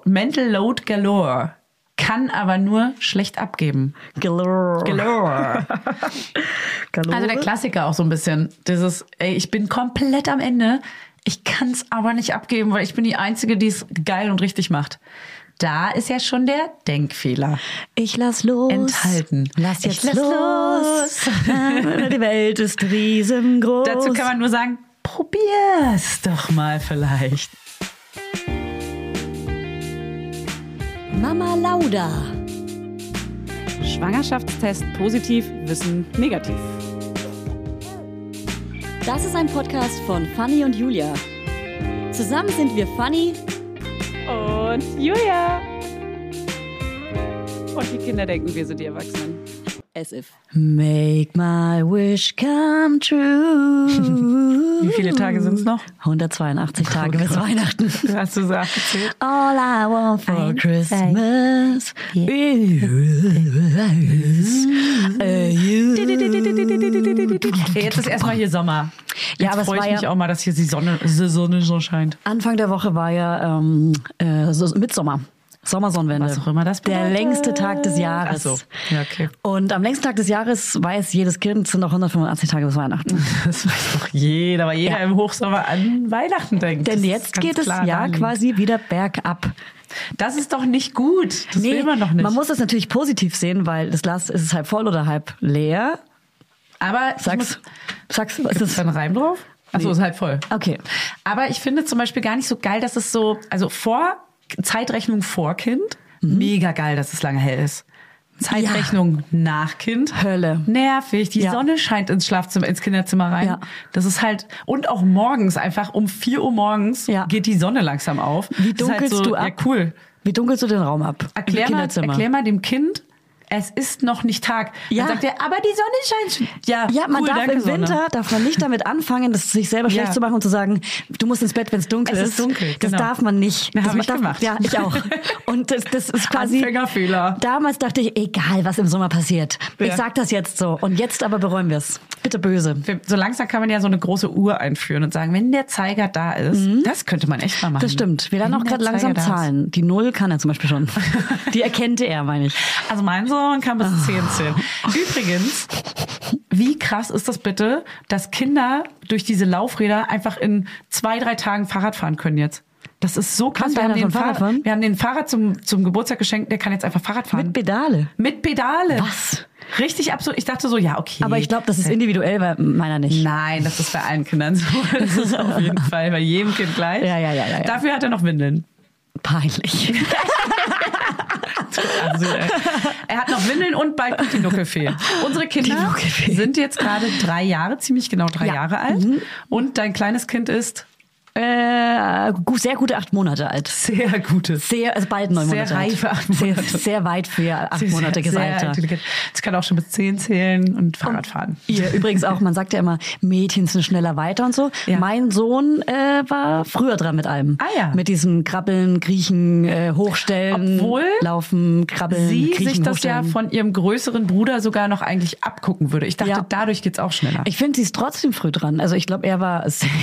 Mental Load galore. Kann aber nur schlecht abgeben. Galore. Also der Klassiker auch so ein bisschen. Dieses, ich bin komplett am Ende. Ich kann es aber nicht abgeben, weil ich bin die Einzige, die es geil und richtig macht. Da ist ja schon der Denkfehler. Ich lass los. Enthalten. Lass los. Die Welt ist riesengroß. Dazu kann man nur sagen, probier's doch mal vielleicht. Mama Lauda. Schwangerschaftstest positiv, Wissen negativ. Das ist ein Podcast von Fanny und Julia. Zusammen sind wir Fanny und Julia. Und die Kinder denken, wir sind die Erwachsenen. As if. Make my wish come true. Wie viele Tage sind es noch? 182 Tage bis Weihnachten. Hast du so abgezählt? All I want for Christmas is you. Jetzt ist erstmal hier Sommer. Ja, aber es freue war ich mich auch mal, dass hier die Sonne so scheint. Anfang der Woche war ja Mitsommer. Sommersonnenwende. Was auch immer das bedeutet. Der längste Tag des Jahres. Ach so. Ja, okay. Und am längsten Tag des Jahres weiß jedes Kind, es sind noch 185 Tage bis Weihnachten. Das weiß doch jeder, weil jeder im Hochsommer an Weihnachten denkt. Denn jetzt geht das Jahr quasi wieder bergab. Das ist doch nicht gut. Das will man doch nicht. Man muss das natürlich positiv sehen, weil das Glas ist halb voll oder halb leer. Aber sag's, was ist das? Da ein Reim drauf? Achso, ist halb voll. Okay. Aber ich finde zum Beispiel gar nicht so geil, dass es so, also Zeitrechnung vor Kind, mega geil, dass es lange hell ist. Zeitrechnung nach Kind. Hölle. Nervig. Die Sonne scheint ins Schlafzimmer, ins Kinderzimmer rein. Ja. Das ist halt, und auch morgens einfach um 4 Uhr morgens geht die Sonne langsam auf. Wie dunkelst halt so, du ab? Ja, cool. Wie dunkelst du den Raum ab? Erklär mal dem Kind, es ist noch nicht Tag. Ja. Dann sagt er, aber die Sonne scheint. Ja, man cool, darf danke, im Winter darf man nicht damit anfangen, das sich selber schlecht zu machen und zu sagen, du musst ins Bett, wenn es dunkel ist. Es ist dunkel. Das darf man nicht. Das das habe ich gemacht. Ja, ich auch. Und das ist quasi Anfängerfehler. Damals dachte ich, egal, was im Sommer passiert. Ja. Ich sag das jetzt so. Und jetzt aber bereuen wir es. Bitte böse. So langsam kann man ja so eine große Uhr einführen und sagen, wenn der Zeiger da ist, das könnte man echt mal machen. Das stimmt. Wir lernen auch gerade langsam Zahlen. Die 0 kann er zum Beispiel schon. Die erkannte er, meine ich. Also mein Sohn kann bis 10 zählen. Übrigens, wie krass ist das bitte, dass Kinder durch diese Laufräder einfach in 2-3 Tagen Fahrrad fahren können jetzt? Das ist so krass. Wir haben den Fahrrad zum Geburtstag geschenkt, der kann jetzt einfach Fahrrad fahren. Mit Pedale? Mit Pedale. Was? Richtig absurd. Ich dachte so, ja, okay. Aber ich glaube, das ist individuell, bei meiner nicht. Nein, das ist bei allen Kindern so. Das ist auf jeden Fall bei jedem Kind gleich. Ja. Dafür hat er noch Windeln. Peinlich. Also, er hat noch Windeln und bald kommt die Nuckelfee. Unsere Kinder sind jetzt gerade 3 Jahre, ziemlich genau 3 Jahre alt. Und dein kleines Kind ist? Sehr gute 8 Monate alt. Sehr gute. Also bald 9 Monate. Sehr reife 8 Monate. Sehr weit für 8-monatiges Alter. Es kann auch schon bis 10 zählen und Fahrrad fahren. Ihr übrigens auch, man sagt ja immer, Mädchen sind schneller weiter und so. Ja. Mein Sohn war früher dran mit allem. Ah ja. Mit diesen Krabbeln, Kriechen, Hochstellen, obwohl Laufen, Krabbeln, sie Kriechen, sich das Hochstellen. ja von ihrem größeren Bruder sogar noch eigentlich abgucken würde. Ich dachte, dadurch geht's auch schneller. Ich finde, sie ist trotzdem früh dran. Also ich glaube, er war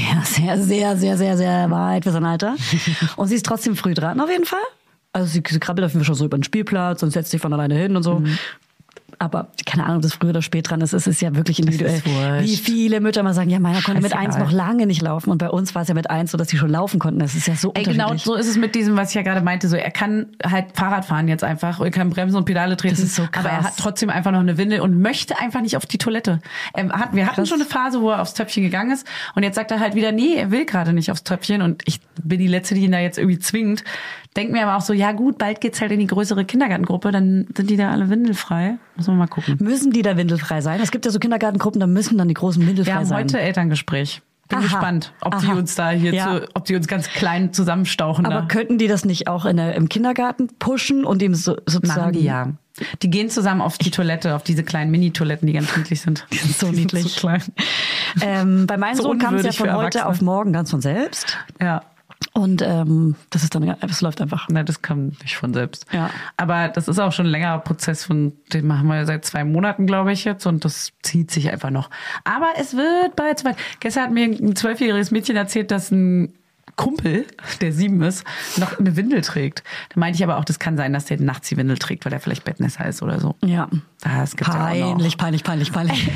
sehr weit für sein Alter. Und sie ist trotzdem früh dran, auf jeden Fall. Also sie krabbelt auf jeden Fall schon so über den Spielplatz und setzt sich von alleine hin und so. Aber keine Ahnung, ob das früher oder spät dran ist. Es ist ja wirklich individuell. Wie viele Mütter mal sagen, ja, meiner konnte mit 1 noch lange nicht laufen. Und bei uns war es ja mit 1 so, dass sie schon laufen konnten. Das ist ja so unterschiedlich. Genau so ist es mit diesem, was ich ja gerade meinte. So, er kann halt Fahrrad fahren jetzt einfach. Er kann Bremsen und Pedale treten. Das ist so krass. Aber er hat trotzdem einfach noch eine Windel und möchte einfach nicht auf die Toilette. Wir hatten schon eine Phase, wo er aufs Töpfchen gegangen ist. Und jetzt sagt er halt wieder, nee, er will gerade nicht aufs Töpfchen. Und ich bin die Letzte, die ihn da jetzt irgendwie zwingt. Denk mir aber auch so, ja gut, bald geht's halt in die größere Kindergartengruppe. Dann sind die da alle windelfrei. Müssen wir mal gucken. Müssen die da windelfrei sein? Es gibt ja so Kindergartengruppen, da müssen dann die großen windelfrei sein. Wir haben heute Elterngespräch. Bin gespannt, ob die uns da ob die uns ganz klein zusammenstauchen. Aber könnten die das nicht auch im Kindergarten pushen und ihm sozusagen... Machen die ja. Die gehen zusammen auf die Toilette, auf diese kleinen Mini-Toiletten, die ganz niedlich sind. Die sind so niedlich. So klein. Bei meinem Sohn kam es ja von heute auf morgen ganz von selbst. Ja. Und das ist dann, es läuft einfach. Nein, das kam nicht von selbst. Ja. Aber das ist auch schon ein längerer Prozess, den machen wir seit 2 Monaten, glaube ich, jetzt. Und das zieht sich einfach noch. Aber es wird bald soweit. Gestern hat mir ein 12-jähriges Mädchen erzählt, dass ein Kumpel, der 7 ist, noch eine Windel trägt. Da meinte ich aber auch, das kann sein, dass der nachts die Windel trägt, weil der vielleicht Bettnässer ist oder so. Ja. Das gibt's peinlich, ja auch noch. peinlich.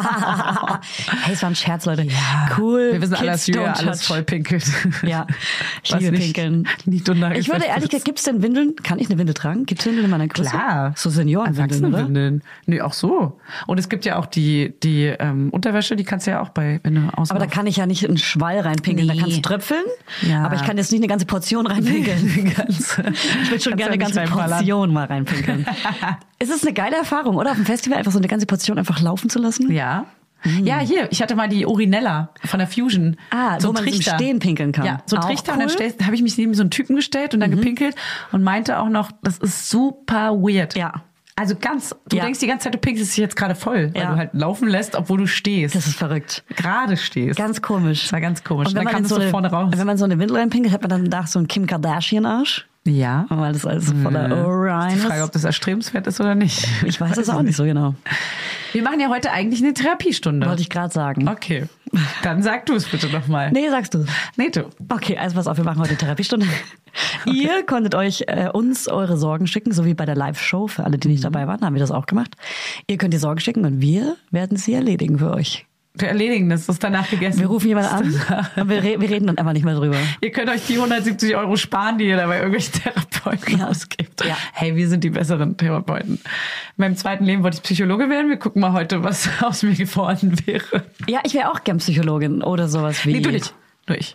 Hey, es war ein Scherz, Leute. Ja. Cool. Wir wissen alle, Kids dass Julia don't alles touch. voll pinkelt. Ja, ich liebe Pinkeln. Nicht Ich würde ehrlich gesagt, gibt es denn Windeln? Kann ich eine Windel tragen? Gibt es Windeln in meiner Größe? Klar. So Seniorenwindeln, oder? Erwachsenenwindeln. Nee, auch so. Und es gibt ja auch die Unterwäsche, die kannst du ja auch wenn du ausmachst. Aber da kann ich ja nicht einen Schwall reinpinkeln. Nee. Da kannst du tröpfeln, Ja. aber ich kann jetzt nicht eine ganze Portion reinpinkeln. Ich würde schon gerne eine ganze Portion mal reinpinkeln. Es ist eine geile Erfahrung, oder? Auf dem Festival einfach so eine ganze Portion einfach laufen zu lassen. Ja. Ja, hier, ich hatte mal die Urinella von der Fusion. So wo man im Stehen pinkeln kann. Ja, so ein Auch Trichter. cool. Und dann habe ich mich neben so einen Typen gestellt und dann gepinkelt und meinte auch noch, das ist super weird. Ja. Also du denkst die ganze Zeit, du pinkelst dich jetzt gerade voll, weil du halt laufen lässt, obwohl du stehst. Das ist verrückt. Gerade stehst. Ganz komisch. Das war ganz komisch. Und wenn dann man, kamst du vorne raus. wenn man so eine Windel reinpinkelt, hat man dann danach so einen Kim Kardashian-Arsch. Ja. Weil das alles so voller Orion Die ist. Frage, ob das erstrebenswert ist oder nicht. Ich weiß es auch nicht so genau. Wir machen ja heute eigentlich eine Therapiestunde. Wollte ich gerade sagen. Okay. Dann sag du es bitte nochmal. Nee, sagst du. Nee, du. Okay, also pass auf, wir machen heute eine Therapiestunde. Okay. Ihr konntet euch uns eure Sorgen schicken, so wie bei der Live-Show. Für alle, die nicht dabei waren, haben wir das auch gemacht. Ihr könnt die Sorgen schicken und wir werden sie erledigen für euch. Wir erledigen das ist danach gegessen. Wir rufen jemanden an und wir reden dann einfach nicht mehr drüber. Ihr könnt euch die 170 € sparen, die ihr dabei irgendwelchen Therapeuten ausgibt. Ja. Hey, wir sind die besseren Therapeuten. In meinem zweiten Leben wollte ich Psychologe werden. Wir gucken mal heute, was aus mir geworden wäre. Ja, ich wäre auch gern Psychologin oder sowas wie... Nee, du nicht. Nur ich.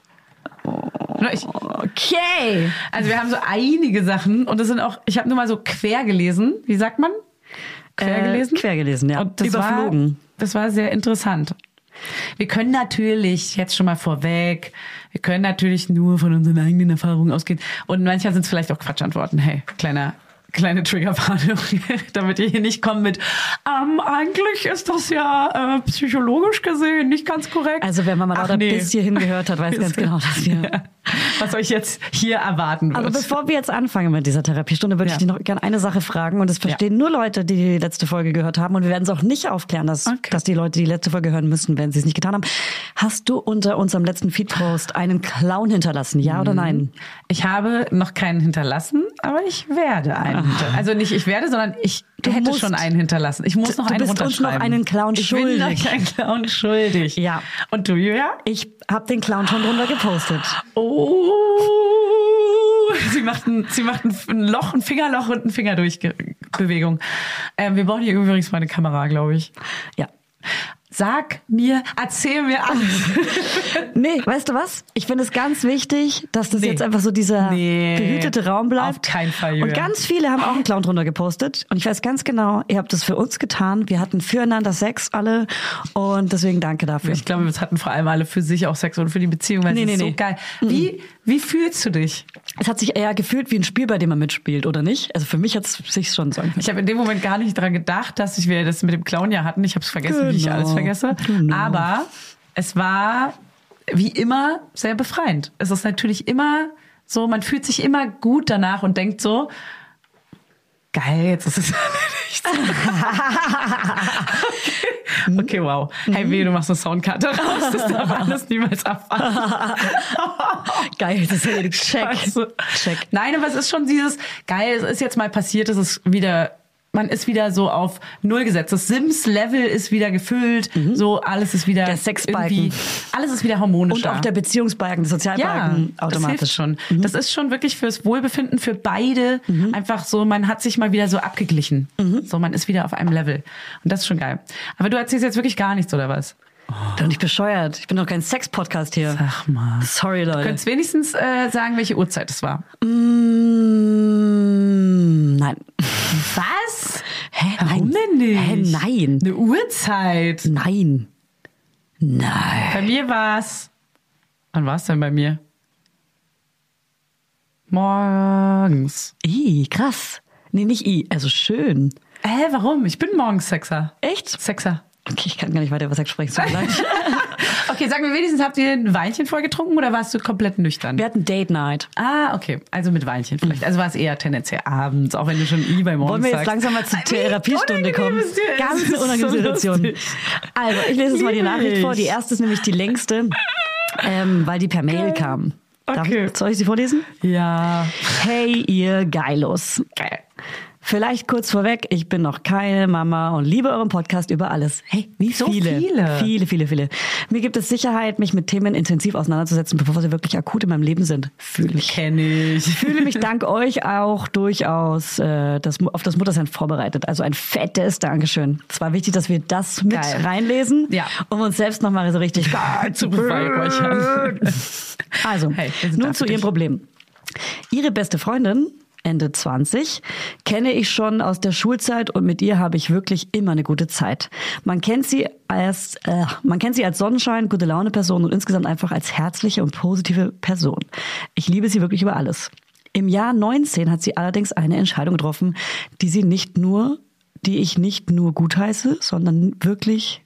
Nur ich. Okay. Also wir haben so einige Sachen und das sind auch, ich habe nur mal so quer gelesen. Wie sagt man? Quer gelesen? Quer gelesen, ja. Und das Überflogen. Das war sehr interessant. Wir können natürlich, jetzt schon mal vorweg, wir können natürlich nur von unseren eigenen Erfahrungen ausgehen. Und manchmal sind es vielleicht auch Quatschantworten. Hey, kleine Triggerwarnung, damit ihr hier nicht kommt mit, eigentlich ist das ja psychologisch gesehen nicht ganz korrekt. Also wenn man mal bis hierhin gehört hat, weiß ganz genau, dass wir... Was euch jetzt hier erwarten wird. Aber bevor wir jetzt anfangen mit dieser Therapiestunde, würde ich dich noch gerne eine Sache fragen. Und das verstehen nur Leute, die die letzte Folge gehört haben. Und wir werden es auch nicht aufklären, dass die Leute die letzte Folge hören müssen, wenn sie es nicht getan haben. Hast du unter unserem letzten Feed-Post einen Clown hinterlassen? Ja oder nein? Ich habe noch keinen hinterlassen, aber ich werde einen hinterlassen. Also nicht ich werde, sondern ich hätte schon einen hinterlassen. Ich muss noch einen runterschreiben. Du bist uns noch einen Clown schuldig. Ich bin noch einen Clown schuldig. Ja. Und du, Julia? Ich habe den Clown schon drunter gepostet. Oh. Sie macht ein Loch, ein Fingerloch und ein Finger durch Bewegung. Wir brauchen hier übrigens mal eine Kamera, glaube ich. Ja. Erzähl mir alles. Nee, weißt du was? Ich finde es ganz wichtig, dass das jetzt einfach so dieser behütete Raum bleibt. Auf keinen Fall, Julia. Und ganz viele haben auch einen Clown drunter gepostet. Und ich weiß ganz genau, ihr habt das für uns getan. Wir hatten füreinander Sex alle. Und deswegen danke dafür. Ich glaube, wir hatten vor allem alle für sich auch Sex und für die Beziehung, weil es ist so geil. Wie fühlst du dich? Es hat sich eher gefühlt wie ein Spiel, bei dem man mitspielt, oder nicht? Also für mich hat es sich schon so angefühlt. Ich habe in dem Moment gar nicht dran gedacht, dass wir das mit dem Clown ja hatten. Ich habe es vergessen, wie ich alles vergesse. Aber es war wie immer sehr befreiend. Es ist natürlich immer so, man fühlt sich immer gut danach und denkt so, geil, jetzt ist es erledigt. Okay, wow. Hey, du machst eine Soundkarte raus, das darf alles niemals abfahren. Geil, das ist erledigt. Check. Nein, aber es ist schon dieses, geil, es ist jetzt mal passiert, es ist wieder... Man ist wieder so auf Null gesetzt. Das Sims-Level ist wieder gefüllt. So, alles ist wieder... Der Sexbalken. Alles ist wieder harmonischer. Und auch der Beziehungsbalken, der Sozialbalken automatisch. Das hilft schon. Das ist schon wirklich fürs Wohlbefinden für beide einfach so, man hat sich mal wieder so abgeglichen. So, man ist wieder auf einem Level. Und das ist schon geil. Aber du erzählst jetzt wirklich gar nichts, oder was? Doch nicht bescheuert. Ich bin doch kein Sex-Podcast hier. Sag mal. Sorry, Leute. Du könntest wenigstens sagen, welche Uhrzeit es war. Nein. Was? Hä? Warum denn nicht? Hä, nein. Eine Uhrzeit? Nein. Bei mir war's... Wann war's denn bei mir? Morgens. Krass. Nee, nicht also schön. Warum? Ich bin morgens Sexer. Echt? Sexer. Okay, ich kann gar nicht weiter über Sex sprechen. So Okay, sag mir wenigstens, habt ihr ein Weinchen vorgetrunken oder warst du komplett nüchtern? Wir hatten Date Night. Okay. Also mit Weinchen vielleicht. Also war es eher tendenziell abends, auch wenn du schon bei morgens Wollen wir jetzt langsam mal zur Therapiestunde kommen? Ganz eine unangenehme Situation. Also, ich lese jetzt mal die Nachricht vor. Die erste ist nämlich die längste, weil die per Mail kam. Okay. Soll ich sie vorlesen? Ja. Hey, ihr Geilos. Geil. Vielleicht kurz vorweg, ich bin noch keine Mama und liebe euren Podcast über alles. Hey, wie so viele? Viele. Mir gibt es Sicherheit, mich mit Themen intensiv auseinanderzusetzen, bevor sie wirklich akut in meinem Leben sind. Kenn ich. Fühle mich dank euch auch durchaus auf das Muttersein vorbereitet. Also ein fettes Dankeschön. Es war wichtig, dass wir das mit reinlesen, um uns selbst nochmal so richtig zu beweihräuchern. Also, nun zu Ihrem Problem. Ihre beste Freundin, Ende 20, kenne ich schon aus der Schulzeit und mit ihr habe ich wirklich immer eine gute Zeit. Man kennt sie als Sonnenschein, gute Laune Person und insgesamt einfach als herzliche und positive Person. Ich liebe sie wirklich über alles. Im Jahr 19 hat sie allerdings eine Entscheidung getroffen, die ich nicht nur gutheiße, sondern wirklich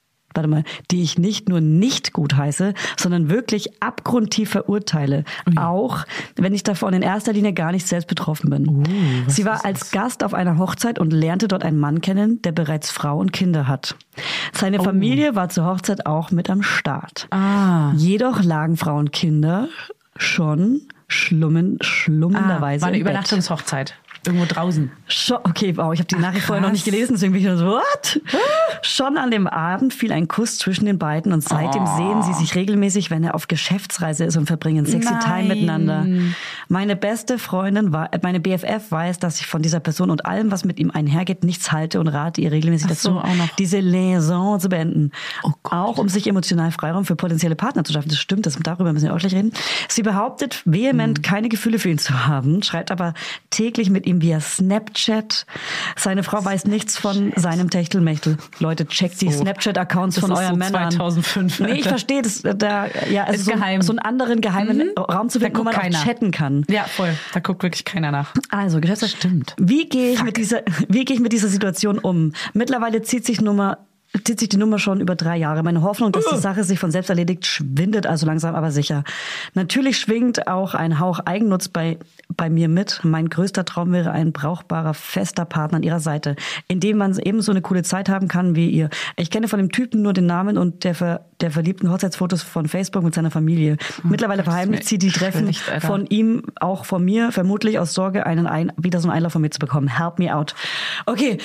die ich nicht nur nicht gut heiße, sondern wirklich abgrundtief verurteile. Auch wenn ich davon in erster Linie gar nicht selbst betroffen bin. Sie war als Gast auf einer Hochzeit und lernte dort einen Mann kennen, der bereits Frau und Kinder hat. Seine Familie war zur Hochzeit auch mit am Start. Jedoch lagen Frau und Kinder schon schlummenderweise war eine im Bett. Übernachtungshochzeit. Irgendwo draußen. Okay, wow, ich habe die Nachricht vorher noch nicht gelesen, deswegen bin ich nur so, what? Schon an dem Abend fiel ein Kuss zwischen den beiden und seitdem sehen sie sich regelmäßig, wenn er auf Geschäftsreise ist und verbringen sexy Time miteinander. Meine beste Freundin, meine BFF weiß, dass ich von dieser Person und allem, was mit ihm einhergeht, nichts halte und rate ihr regelmäßig dazu, diese Liaison zu beenden. Auch um sich emotional Freiraum für potenzielle Partner zu schaffen. Das stimmt, darüber müssen wir auch gleich reden. Sie behauptet vehement, keine Gefühle für ihn zu haben, schreibt aber täglich mit ihm via Snapchat. Seine Frau weiß nichts von seinem Techtelmechtel. Leute, checkt die Snapchat-Accounts von euren Männern. 2005. Nee, ich verstehe das. Ist geheim. So einen anderen geheimen Raum zu finden, wo man auch chatten kann. Ja, voll. Da guckt wirklich keiner nach. Also, Stimmt. Wie gehe ich mit dieser Situation um? Mittlerweile zieht sich die Nummer schon über 3 Jahre. Meine Hoffnung, dass die Sache sich von selbst erledigt, schwindet also langsam, aber sicher. Natürlich schwingt auch ein Hauch Eigennutz bei mir mit. Mein größter Traum wäre ein brauchbarer, fester Partner an ihrer Seite, in dem man ebenso eine coole Zeit haben kann wie ihr. Ich kenne von dem Typen nur den Namen und der verliebten Hochzeitsfotos von Facebook mit seiner Familie. Mittlerweile verheimlicht sie die Treffen von ihm, auch von mir, vermutlich aus Sorge, wieder so einen Einlauf von mir zu bekommen. Help me out. Okay.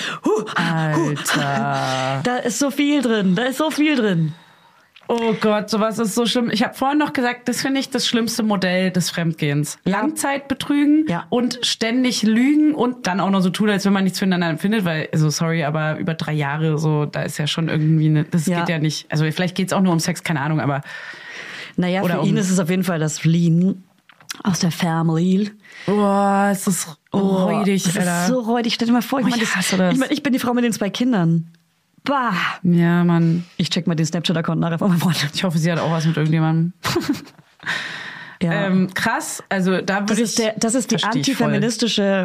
Alter. Da ist so viel drin. Oh Gott, sowas ist so schlimm. Ich habe vorhin noch gesagt, das finde ich das schlimmste Modell des Fremdgehens. Langzeitbetrügen und ständig lügen und dann auch noch so tun, als wenn man nichts füreinander empfindet, weil, sorry, aber über 3 Jahre so, da ist ja schon irgendwie das geht ja nicht. Also vielleicht geht's auch nur um Sex, keine Ahnung, aber... Naja, für ihn ist es auf jeden Fall das Fliehen aus der Family. Es ist räudig, Alter. Das ist so räudig. Stell dir mal vor, ich bin die Frau mit den 2 Kindern. Bah. Ja, Mann. Ich check mal den Snapchat-Account nachher von meiner Freundin. Ich hoffe, sie hat auch was mit irgendjemandem. Ja. Krass, also da würde das ist die antifeministische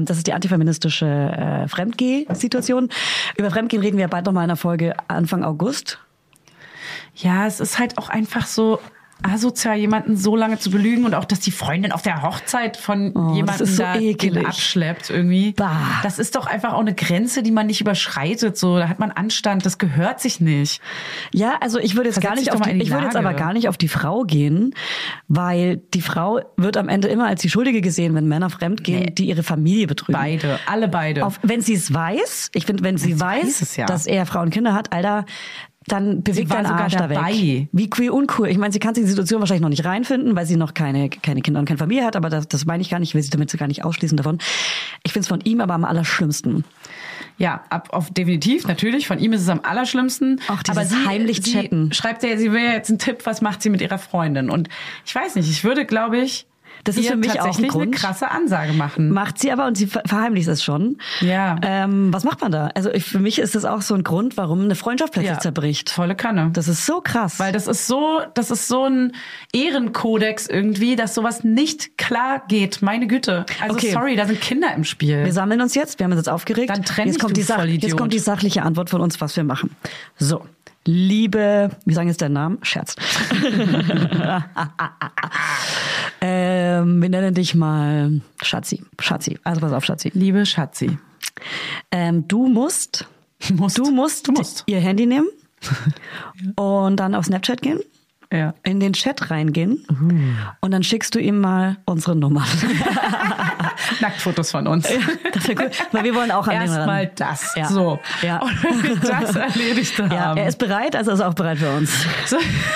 Fremdgeh-Situation. Über Fremdgehen reden wir bald noch mal in einer Folge Anfang August. Ja, es ist halt auch einfach so asozial, jemanden so lange zu belügen und auch, dass die Freundin auf der Hochzeit von jemandem so den abschleppt irgendwie. Bah. Das ist doch einfach auch eine Grenze, die man nicht überschreitet. So, da hat man Anstand, das gehört sich nicht. Ja, also ich würde jetzt aber gar nicht auf die Frau gehen, weil die Frau wird am Ende immer als die Schuldige gesehen, wenn Männer fremd gehen, die ihre Familie betrügen. Alle beide. Wenn sie es weiß, ich finde, wenn sie weiß, dass er Frau und Kinder hat, Alter, dann bewegt dein Arsch da weg. Wie queer uncool. Ich meine, sie kann sich in die Situation wahrscheinlich noch nicht reinfinden, weil sie noch keine Kinder und keine Familie hat, aber das meine ich gar nicht, ich will sie damit gar nicht ausschließen davon. Ich finde es von ihm aber am allerschlimmsten. Ja, definitiv, natürlich. Von ihm ist es am allerschlimmsten. Auch dieses heimlich chatten. Schreibt sie will ja jetzt einen Tipp, was macht sie mit ihrer Freundin? Und ich weiß nicht, ich würde, glaube ich, das ist für mich tatsächlich auch ein Grund. Eine krasse Ansage machen. Macht sie aber und sie verheimlicht es schon. Ja. Was macht man da? Also für mich ist das auch so ein Grund, warum eine Freundschaft plötzlich zerbricht. Volle Kanne. Das ist so krass. Weil das ist so ein Ehrenkodex irgendwie, dass sowas nicht klar geht. Meine Güte. Also sorry, da sind Kinder im Spiel. Wir sammeln uns jetzt, wir haben uns jetzt aufgeregt. Dann trenn jetzt kommt die sachliche Antwort von uns, was wir machen. So. Liebe, wir sagen jetzt deinen Namen, Scherz. Wir nennen dich mal Schatzi. Also pass auf, Schatzi. Liebe Schatzi. Du musst ihr Handy nehmen und dann auf Snapchat gehen in den Chat reingehen und dann schickst du ihm mal unsere Nummer. Nacktfotos von uns. Ja, das wäre cool, weil wir wollen auch an den ran. Erstmal das. Ja. So. Ja. Und wenn wir das erledigt haben. Ja, er ist bereit, also ist er auch bereit für uns. So.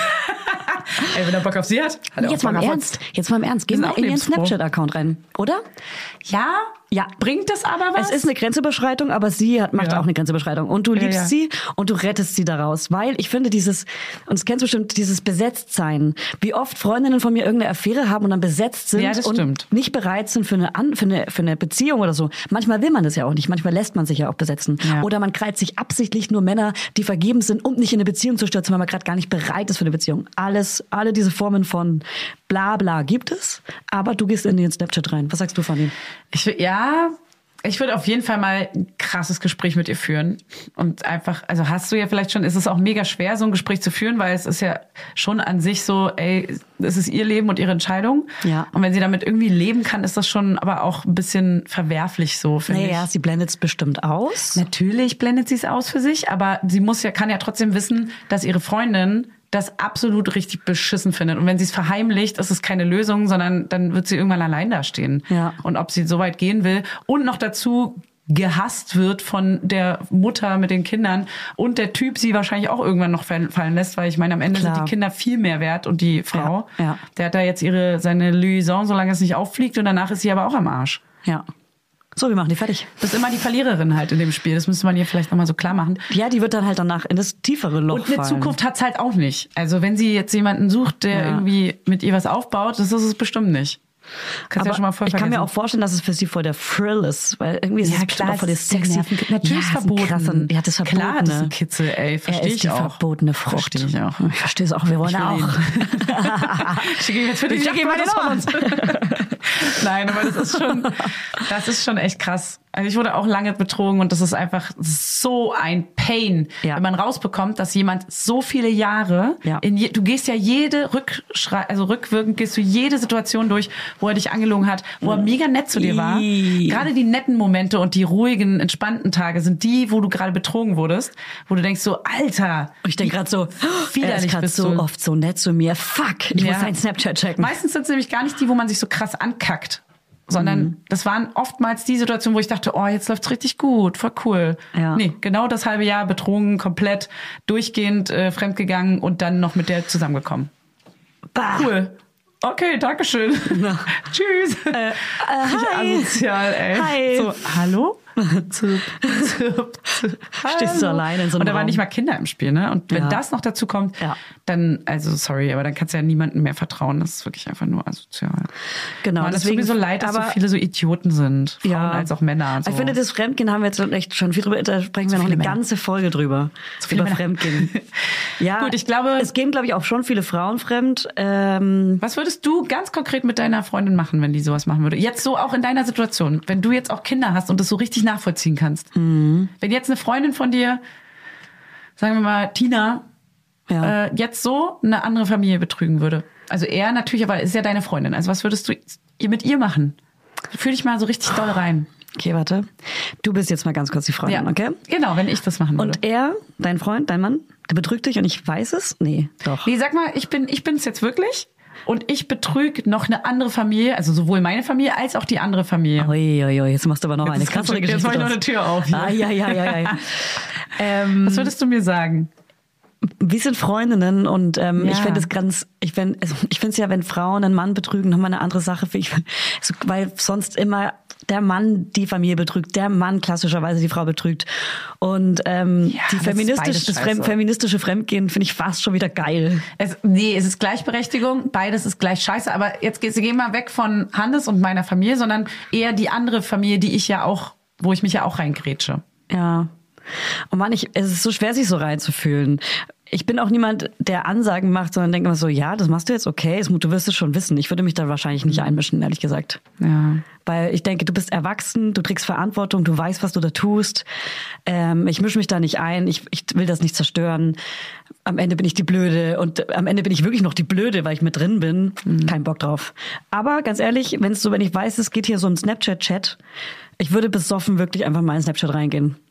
Ey, wenn er Bock auf sie hat er Jetzt mal im Ernst. Geh mal in den Snapchat-Account rein, oder? Ja. Bringt das aber was? Es ist eine Grenzüberschreitung, aber sie macht auch eine Grenzüberschreitung. Und du liebst sie und du rettest sie daraus. Weil ich finde und das kennst du bestimmt, dieses Besetztsein. Wie oft Freundinnen von mir irgendeine Affäre haben und dann besetzt sind und nicht bereit sind für eine Beziehung oder so. Manchmal will man das ja auch nicht. Manchmal lässt man sich ja auch besetzen. Ja. Oder man kreuzt sich absichtlich nur Männer, die vergeben sind, um nicht in eine Beziehung zu stürzen, weil man gerade gar nicht bereit ist für eine Beziehung. Alle diese Formen von bla bla gibt es, aber du gehst in den Snapchat rein. Was sagst du von ihm? Ich würde auf jeden Fall mal ein krasses Gespräch mit ihr führen. Und einfach, also hast du ja vielleicht schon, ist es auch mega schwer, so ein Gespräch zu führen, weil es ist ja schon an sich so, es ist ihr Leben und ihre Entscheidung. Ja. Und wenn sie damit irgendwie leben kann, ist das schon aber auch ein bisschen verwerflich so, finde ich. Naja, sie blendet es bestimmt aus. Natürlich blendet sie es aus für sich, aber sie kann ja trotzdem wissen, dass ihre Freundin das absolut richtig beschissen findet. Und wenn sie es verheimlicht, ist es keine Lösung, sondern dann wird sie irgendwann allein dastehen. Ja. Und ob sie so weit gehen will und noch dazu gehasst wird von der Mutter mit den Kindern und der Typ sie wahrscheinlich auch irgendwann noch fallen lässt, weil ich meine, am Ende sind die Kinder viel mehr wert und die Frau, der hat da jetzt seine Liaison, solange es nicht auffliegt und danach ist sie aber auch am Arsch. Ja. So, wir machen die fertig. Das ist immer die Verliererin halt in dem Spiel. Das müsste man ihr vielleicht nochmal so klar machen. Ja, die wird dann halt danach in das tiefere Loch fallen. Und eine Zukunft hat's halt auch nicht. Also wenn sie jetzt jemanden sucht, der irgendwie mit ihr was aufbaut, das ist es bestimmt nicht. Kannst ja schon mal voll vergessen. Ich kann mir auch vorstellen, dass es für sie voll der Thrill ist, weil irgendwie ist es bestimmt auch voll das sexy. Natürlich verboten. Ja, das Verbotene. Klar, das ist ein Kitzel, verstehe ich auch. Die verbotene Frucht. Verstehe ich auch. Ich verstehe es auch, wir wollen auch. Schicke ich jetzt für dich. Nein, aber das ist schon echt krass. Also ich wurde auch lange betrogen und das ist einfach so ein Pain, wenn man rausbekommt, dass jemand so viele Jahre, du gehst ja rückwirkend gehst du jede Situation durch, wo er dich angelogen hat, wo er mega nett zu dir war. Gerade die netten Momente und die ruhigen, entspannten Tage sind die, wo du gerade betrogen wurdest, wo du denkst so, Alter. Und ich denke gerade so, er ist gerade so oft so nett zu mir. Fuck, ich muss seinen Snapchat checken. Meistens sind es nämlich gar nicht die, wo man sich so krass ankackt. Sondern das waren oftmals die Situationen, wo ich dachte, oh, jetzt läuft's richtig gut, voll cool. Ja. Nee, genau das halbe Jahr betrogen, komplett durchgehend fremdgegangen und dann noch mit der zusammengekommen. Bah. Cool. Okay, dankeschön. Ja. Tschüss. Hi. Asozial, ey. Hi. So, hallo? Stehst du alleine in so einem Und da waren Raum. nicht mal Kinder im Spiel, ne? Und wenn das noch dazu kommt, dann, also sorry, aber dann kannst du ja niemandem mehr vertrauen. Das ist wirklich einfach nur asozial. Genau. Man, deswegen tut mir so leid, dass so viele so Idioten sind. Frauen als auch Männer. Und so. Ich finde, das Fremdgehen haben wir jetzt echt schon viel drüber, da sprechen wir noch eine ganze Folge drüber. Über Fremdgehen. Ja, gut, ich glaube, es gehen, glaube ich, auch schon viele Frauen fremd. Was würdest du ganz konkret mit deiner Freundin machen, wenn die sowas machen würde? Jetzt so auch in deiner Situation, wenn du jetzt auch Kinder hast und das so richtig nachvollziehen kannst. Mhm. Wenn jetzt eine Freundin von dir, sagen wir mal Tina, jetzt so eine andere Familie betrügen würde. Also er natürlich, aber ist ja deine Freundin. Also was würdest du mit ihr machen? Fühl dich mal so richtig doll rein. Okay, warte. Du bist jetzt mal ganz kurz die Freundin, okay? Genau, wenn ich das machen würde. Und er, dein Freund, dein Mann, der betrügt dich und ich weiß es? Nee, doch. Nee, sag mal, ich bin's jetzt wirklich. Und ich betrüge noch eine andere Familie, also sowohl meine Familie als auch die andere Familie. Uiuiui, jetzt machst du aber noch eine krassere Geschichte. Jetzt mach ich noch eine Tür auf. Ja. Was würdest du mir sagen? Wir sind Freundinnen und ich finde es ich finde es ja, wenn Frauen einen Mann betrügen, nochmal eine andere Sache, weil sonst immer der Mann die Familie betrügt, der Mann klassischerweise die Frau betrügt. Und das feministische Fremdgehen finde ich fast schon wieder geil. Es ist Gleichberechtigung, beides ist gleich scheiße, aber jetzt gehen wir weg von Hannes und meiner Familie, sondern eher die andere Familie, wo ich mich ja auch reingrätsche. Ja. Und Mann, es ist so schwer, sich so reinzufühlen. Ich bin auch niemand, der Ansagen macht, sondern denkt immer so, ja, das machst du jetzt okay, du wirst es schon wissen. Ich würde mich da wahrscheinlich nicht einmischen, ehrlich gesagt. Ja. Weil ich denke, du bist erwachsen, du trägst Verantwortung, du weißt, was du da tust. Ich mische mich da nicht ein, ich will das nicht zerstören. Am Ende bin ich die Blöde und am Ende bin ich wirklich noch die Blöde, weil ich mit drin bin. Kein Bock drauf. Aber ganz ehrlich, wenn ich weiß, es geht hier so ein Snapchat-Chat, ich würde besoffen wirklich einfach mal in Snapchat reingehen.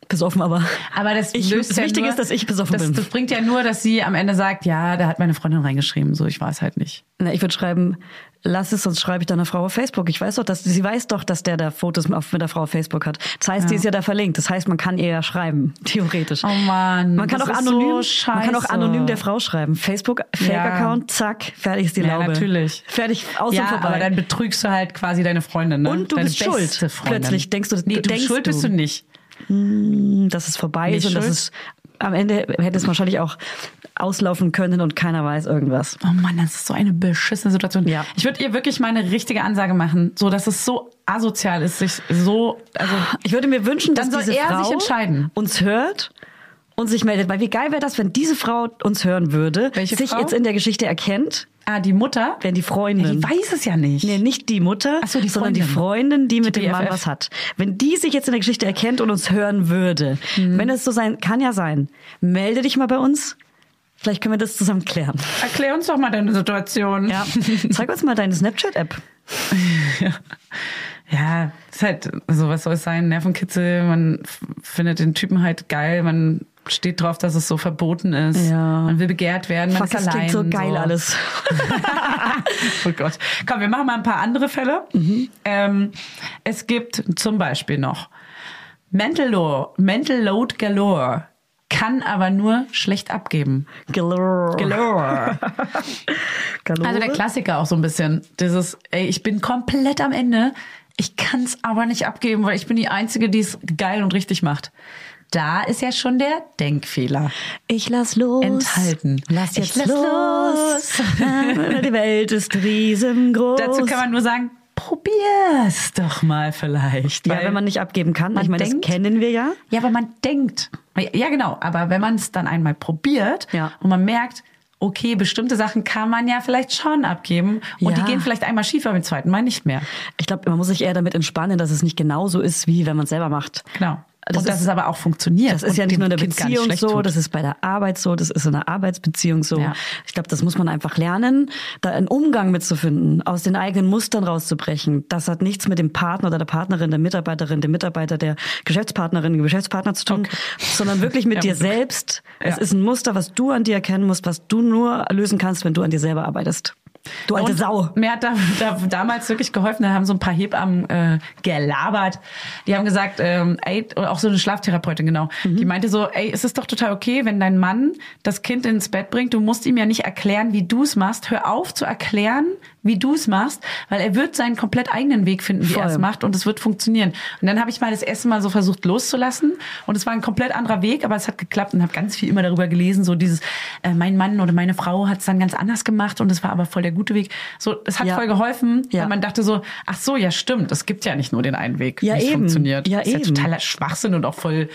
Besoffen, aber das Wichtige ist, dass ich besoffen bin. Das bringt ja nur, dass sie am Ende sagt, ja, da hat meine Freundin reingeschrieben, so, ich weiß halt nicht. Na, ich würde schreiben, lass es, sonst schreibe ich deiner Frau auf Facebook. Ich weiß doch, sie weiß doch, dass der da Fotos mit der Frau auf Facebook hat. Das heißt, die ist ja da verlinkt. Das heißt, man kann ihr ja schreiben, theoretisch. Oh Mann, man kann auch anonym der Frau schreiben. Facebook, Fake-Account, zack, fertig ist die Laube. Ja, natürlich. Fertig, aus und vorbei. Aber dann betrügst du halt quasi deine Freundin, ne? Und du deine bist schuld. Freundin. Plötzlich denkst du, schuld bist du nicht. Dass es vorbei ist und dass es am Ende hätte es wahrscheinlich auch auslaufen können und keiner weiß irgendwas. Oh Mann, das ist so eine beschissene Situation. Ja. Ich würde ihr wirklich mal eine richtige Ansage machen, so dass es so asozial ist, sich so, also ich würde mir wünschen, dass diese Frau sich entscheiden. Uns hört und sich meldet, weil wie geil wäre das, wenn diese Frau uns hören würde, sich Frau? jetzt in der Geschichte erkennt. Die Mutter? Wenn die Freundin. Die weiß es ja nicht. Nee, nicht die Mutter, sondern die Freundin, die mit dem Mann was hat. Wenn die sich jetzt in der Geschichte erkennt und uns hören würde, wenn es so sein, kann ja sein, melde dich mal bei uns. Vielleicht können wir das zusammen klären. Erklär uns doch mal deine Situation. Ja. Zeig uns mal deine Snapchat-App. Ja, ist halt, also was soll es sein? Nervenkitzel, man findet den Typen halt geil, man steht drauf, dass es so verboten ist. Ja. Man will begehrt werden, man ist allein. Das klingt so geil alles. Oh Gott. Komm, wir machen mal ein paar andere Fälle. Es gibt zum Beispiel noch Mental Load Galore. Kann aber nur schlecht abgeben. Galore. Also der Klassiker auch so ein bisschen. Dieses, ich bin komplett am Ende. Ich kann es aber nicht abgeben, weil ich bin die Einzige, die es geil und richtig macht. Da ist ja schon der Denkfehler. Ich lass los. Enthalten. Lass los. Die Welt ist riesengroß. Dazu kann man nur sagen, probier's doch mal vielleicht. Ja, wenn man nicht abgeben kann. Ich meine, das kennen wir ja. Ja, aber man denkt. Ja, genau. Aber wenn man es dann einmal probiert und man merkt, okay, bestimmte Sachen kann man ja vielleicht schon abgeben und die gehen vielleicht einmal schief, aber beim zweiten Mal nicht mehr. Ich glaube, man muss sich eher damit entspannen, dass es nicht genauso ist, wie wenn man es selber macht. Genau. Und dass es aber auch funktioniert. Das ist ja nicht nur in der Beziehung so, das ist bei der Arbeit so, das ist in der Arbeitsbeziehung so. Ja. Ich glaube, das muss man einfach lernen, da einen Umgang mitzufinden, aus den eigenen Mustern rauszubrechen. Das hat nichts mit dem Partner oder der Partnerin, der Mitarbeiterin, dem Mitarbeiter, der Geschäftspartnerin, dem Geschäftspartner zu tun, sondern wirklich mit dir selbst. Ja. Es ist ein Muster, was du an dir erkennen musst, was du nur lösen kannst, wenn du an dir selber arbeitest. Du alte Sau. Mir hat damals wirklich geholfen, da haben so ein paar Hebammen gelabert. Die haben gesagt, auch so eine Schlaftherapeutin, genau. Die meinte so, es ist doch total okay, wenn dein Mann das Kind ins Bett bringt, du musst ihm ja nicht erklären, wie du es machst. Hör auf zu erklären, wie du es machst, weil er wird seinen komplett eigenen Weg finden, wie er es macht und es wird funktionieren. Und dann habe ich mal das erste Mal so versucht loszulassen und es war ein komplett anderer Weg, aber es hat geklappt und habe ganz viel immer darüber gelesen, so dieses, mein Mann oder meine Frau hat es dann ganz anders gemacht und es war aber voll der gute Weg. So, es hat voll geholfen, weil man dachte so, ach so, ja stimmt, es gibt ja nicht nur den einen Weg, wie es funktioniert. Ja, das ist ja totaler Schwachsinn und auch voll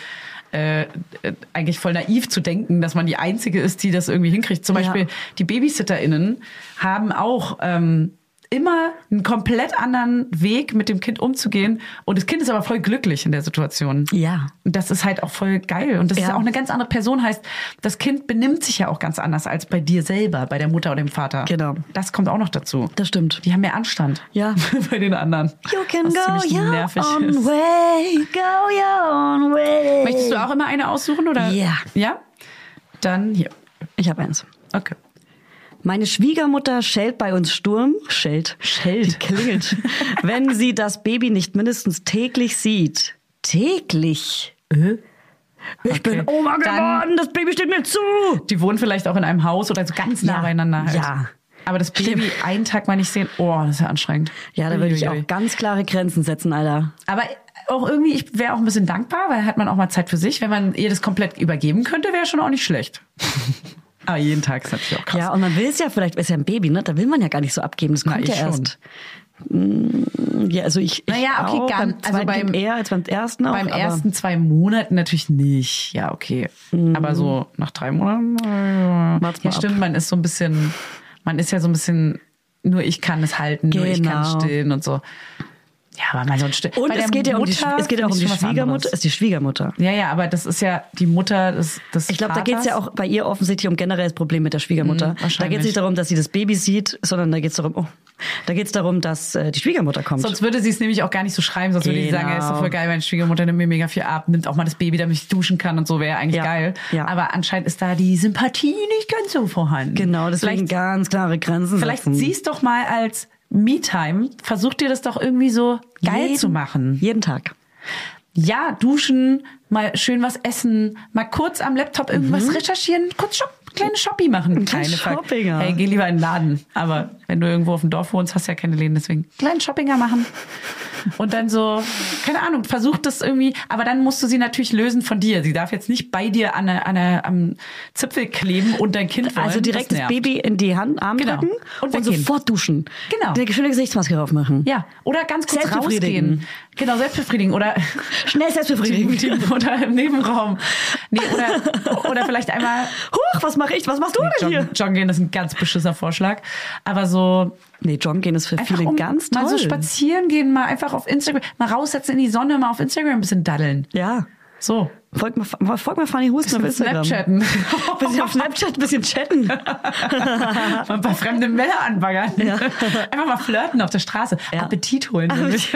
eigentlich voll naiv zu denken, dass man die Einzige ist, die das irgendwie hinkriegt. Zum Beispiel die BabysitterInnen haben auch immer einen komplett anderen Weg, mit dem Kind umzugehen. Und das Kind ist aber voll glücklich in der Situation. Ja. Und das ist halt auch voll geil. Und das ist ja auch eine ganz andere Person. Heißt, das Kind benimmt sich ja auch ganz anders als bei dir selber, bei der Mutter oder dem Vater. Genau. Das kommt auch noch dazu. Das stimmt. Die haben mehr Anstand. Ja. Bei den anderen. You can go your own way. Go your own way. Möchtest du auch immer eine aussuchen, oder? Ja. Ja? Dann hier. Ich habe eins. Okay. Meine Schwiegermutter schellt bei uns Sturm. Schellt. Klingelt. Wenn sie das Baby nicht mindestens täglich sieht. Täglich? Ich bin Oma geworden, das Baby steht mir zu. Die wohnen vielleicht auch in einem Haus oder so ganz nah beieinander halt. Ja. Aber das Baby einen Tag mal nicht sehen, das ist ja anstrengend. Ja, da würde ich auch ganz klare Grenzen setzen, Alter. Aber auch irgendwie, ich wäre auch ein bisschen dankbar, weil hat man auch mal Zeit für sich. Wenn man ihr das komplett übergeben könnte, wäre schon auch nicht schlecht. Aber jeden Tag ist natürlich auch krass. Ja, und man will es ja vielleicht, ist ja ein Baby, ne? Da will man ja gar nicht so abgeben. Das kommt ja erst. Ja, also ich naja, okay, auch, ganz, also beim eher als beim ersten auch. Beim ersten 2 Monaten natürlich nicht. Ja, okay. Aber so nach 3 Monaten. Ja, stimmt, man ist so ein bisschen, nur ich kann es halten, nur ich kann stillen und so. Ja, aber man sonst still. Und es geht ja auch um die Schwiegermutter. Ist die Schwiegermutter. Ja, aber das ist ja die Mutter des Ich glaube, da geht es ja auch bei ihr offensichtlich um generelles Problem mit der Schwiegermutter. Da geht es nicht darum, dass sie das Baby sieht, sondern da geht es darum, Da geht es darum, dass die Schwiegermutter kommt. Sonst würde sie es nämlich auch gar nicht so schreiben. Sonst würde sie sagen, ist doch voll geil, meine Schwiegermutter nimmt mir mega viel ab, nimmt auch mal das Baby, damit ich duschen kann und so, wäre eigentlich geil. Ja. Aber anscheinend ist da die Sympathie nicht ganz so vorhanden. Genau, deswegen ganz klare Grenzen Vielleicht siehst doch mal als Me-Time, versuch dir das doch irgendwie so geil zu machen. Jeden Tag. Ja, duschen, mal schön was essen, mal kurz am Laptop irgendwas recherchieren, kurz kleine Shopping machen. Kleine Shoppinger. Hey, geh lieber in den Laden. Aber wenn du irgendwo auf dem Dorf wohnst, hast du ja keine Läden, deswegen kleinen Shoppinger machen. Und dann so, keine Ahnung, versuch das irgendwie, aber dann musst du sie natürlich lösen von dir. Sie darf jetzt nicht bei dir am Zipfel kleben und dein Kind wollen. Also direkt das Baby in die Arm drücken und sofort duschen. Genau. Eine schöne Gesichtsmaske drauf machen. Ja, oder ganz kurz rausgehen. Genau, selbstbefriedigen oder schnell selbstbefriedigen. Oder im Nebenraum. Nee, oder vielleicht einmal huch, was mache ich? Was machst du denn hier? Joggen gehen ist ein ganz beschissener Vorschlag. Aber so... Nee, joggen gehen ist für viele ganz toll. Mal so spazieren gehen, mal einfach auf Instagram, mal raussetzen in die Sonne, mal auf Instagram ein bisschen daddeln. Ja. So. Folgt mal Fanny Husten auf Instagram. Snapchatten. Bisschen auf Snapchat, ein bisschen chatten. Mal ein paar fremde Männer anbaggern. Ja. Einfach mal flirten auf der Straße. Ja. Appetit holen.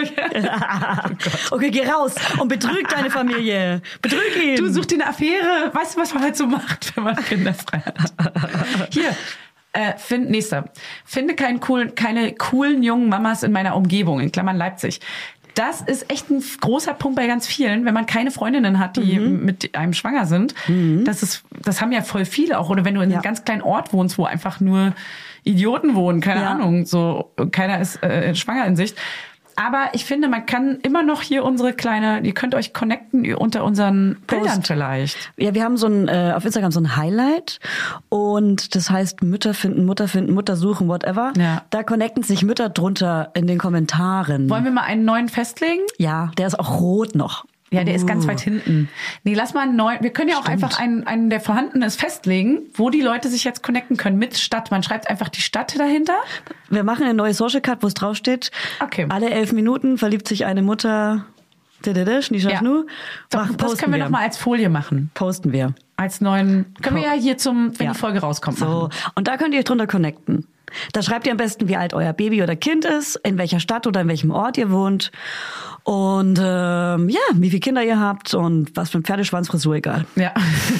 Okay, geh raus und betrüg deine Familie. Betrüg ihn. Du, such dir eine Affäre. Weißt du, was man halt so macht, wenn man Kinder frei hat? Hier. Nächster. Finde keine coolen jungen Mamas in meiner Umgebung, in Klammern Leipzig. Das ist echt ein großer Punkt bei ganz vielen, wenn man keine Freundinnen hat, die mit einem schwanger sind. Das haben ja voll viele auch. Oder wenn du in einem ganz kleinen Ort wohnst, wo einfach nur Idioten wohnen, keine Ahnung, so keiner ist schwanger in Sicht. Aber ich finde, man kann immer noch hier ihr könnt euch connecten unter unseren Bildern vielleicht. Ja, wir haben auf Instagram so ein Highlight und das heißt Mütter finden, Mutter suchen, whatever. Ja. Da connecten sich Mütter drunter in den Kommentaren. Wollen wir mal einen neuen festlegen? Ja, der ist auch rot noch. Ja, der ist ganz weit hinten. Nee, lass mal einen neuen. Wir können ja auch einfach einen, der vorhanden ist, festlegen, wo die Leute sich jetzt connecten können mit Stadt. Man schreibt einfach die Stadt dahinter. Wir machen eine neue Social Card, wo es draufsteht. Okay. Alle 11 Minuten verliebt sich eine Mutter. Schnieschafnu. Ja. Das können wir noch mal als Folie machen. Posten wir. Als neuen. Können wir ja hier wenn die Folge rauskommt, machen. So. Und da könnt ihr euch drunter connecten. Da schreibt ihr am besten, wie alt euer Baby oder Kind ist, in welcher Stadt oder in welchem Ort ihr wohnt und wie viele Kinder ihr habt und was für ein Pferdeschwanz, Frisur, egal. Ja.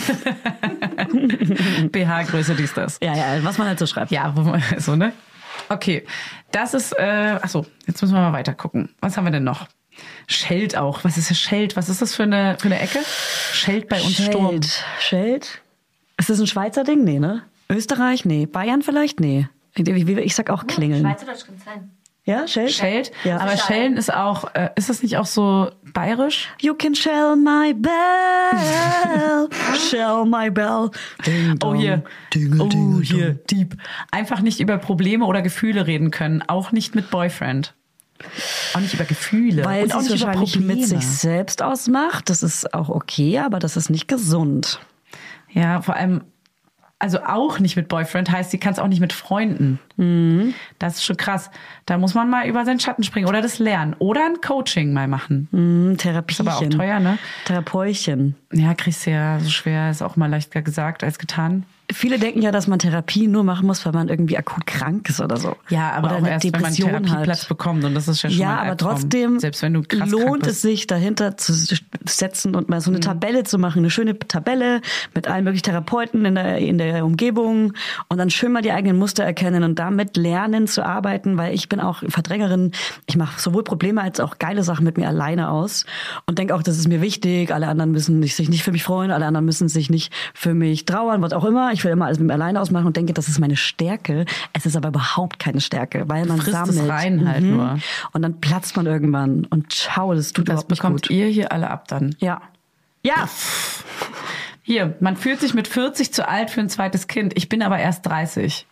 BH-Größe, dies, das. Ja, was man halt so schreibt. Ja, so, ne? Okay, das ist, jetzt müssen wir mal weiter gucken. Was haben wir denn noch? Scheld auch. Was ist das Scheld? Was ist das für eine Ecke? Scheld bei uns Sturm. Scheld? Ist das ein Schweizer Ding? Nee, ne? Österreich? Nee. Bayern vielleicht? Nee. Ich sag auch Klingeln. Schweizerdeutsch kann es sein. Ja, Scheld? Scheld? Ja. Aber Schellen ist auch, ist das nicht auch so bayerisch? You can shell my bell, shell my bell. Ding dong, hier. Hier, Dieb. Einfach nicht über Probleme oder Gefühle reden können. Auch nicht mit Boyfriend. Auch nicht über Gefühle. Weil und auch es nicht wahrscheinlich mit sich selbst ausmacht. Das ist auch okay, aber das ist nicht gesund. Ja, vor allem, also auch nicht mit Boyfriend heißt, sie kann es auch nicht mit Freunden. Mhm. Das ist schon krass. Da muss man mal über seinen Schatten springen oder das lernen. Oder ein Coaching mal machen. Therapiechen. Ist aber auch teuer, ne? Therapeutchen. Ja, kriegst du ja so schwer. Ist auch mal leichter gesagt als getan. Viele denken ja, dass man Therapie nur machen muss, weil man irgendwie akut krank ist oder so. Ja, aber oder auch erst, Depression wenn man einen Therapieplatz bekommt. Und das ist ja schon mal ein aber trotzdem selbst wenn du krass lohnt es sich, dahinter zu setzen und mal so eine Tabelle zu machen. Eine schöne Tabelle mit allen möglichen Therapeuten in der Umgebung. Und dann schön mal die eigenen Muster erkennen und damit lernen zu arbeiten. Weil ich bin auch Verdrängerin. Ich mache sowohl Probleme als auch geile Sachen mit mir alleine aus. Und denke auch, das ist mir wichtig. Alle anderen müssen sich nicht für mich freuen. Alle anderen müssen sich nicht für mich trauern, was auch immer. Ich will immer alles mit mir alleine ausmachen und denke, das ist meine Stärke. Es ist aber überhaupt keine Stärke, weil man sammelt. Es rein halt nur. Und dann platzt man irgendwann und schau, das tut überhaupt nicht gut. Das bekommt ihr hier alle ab dann. Ja. Ja. Hier, man fühlt sich mit 40 zu alt für ein zweites Kind. Ich bin aber erst 30.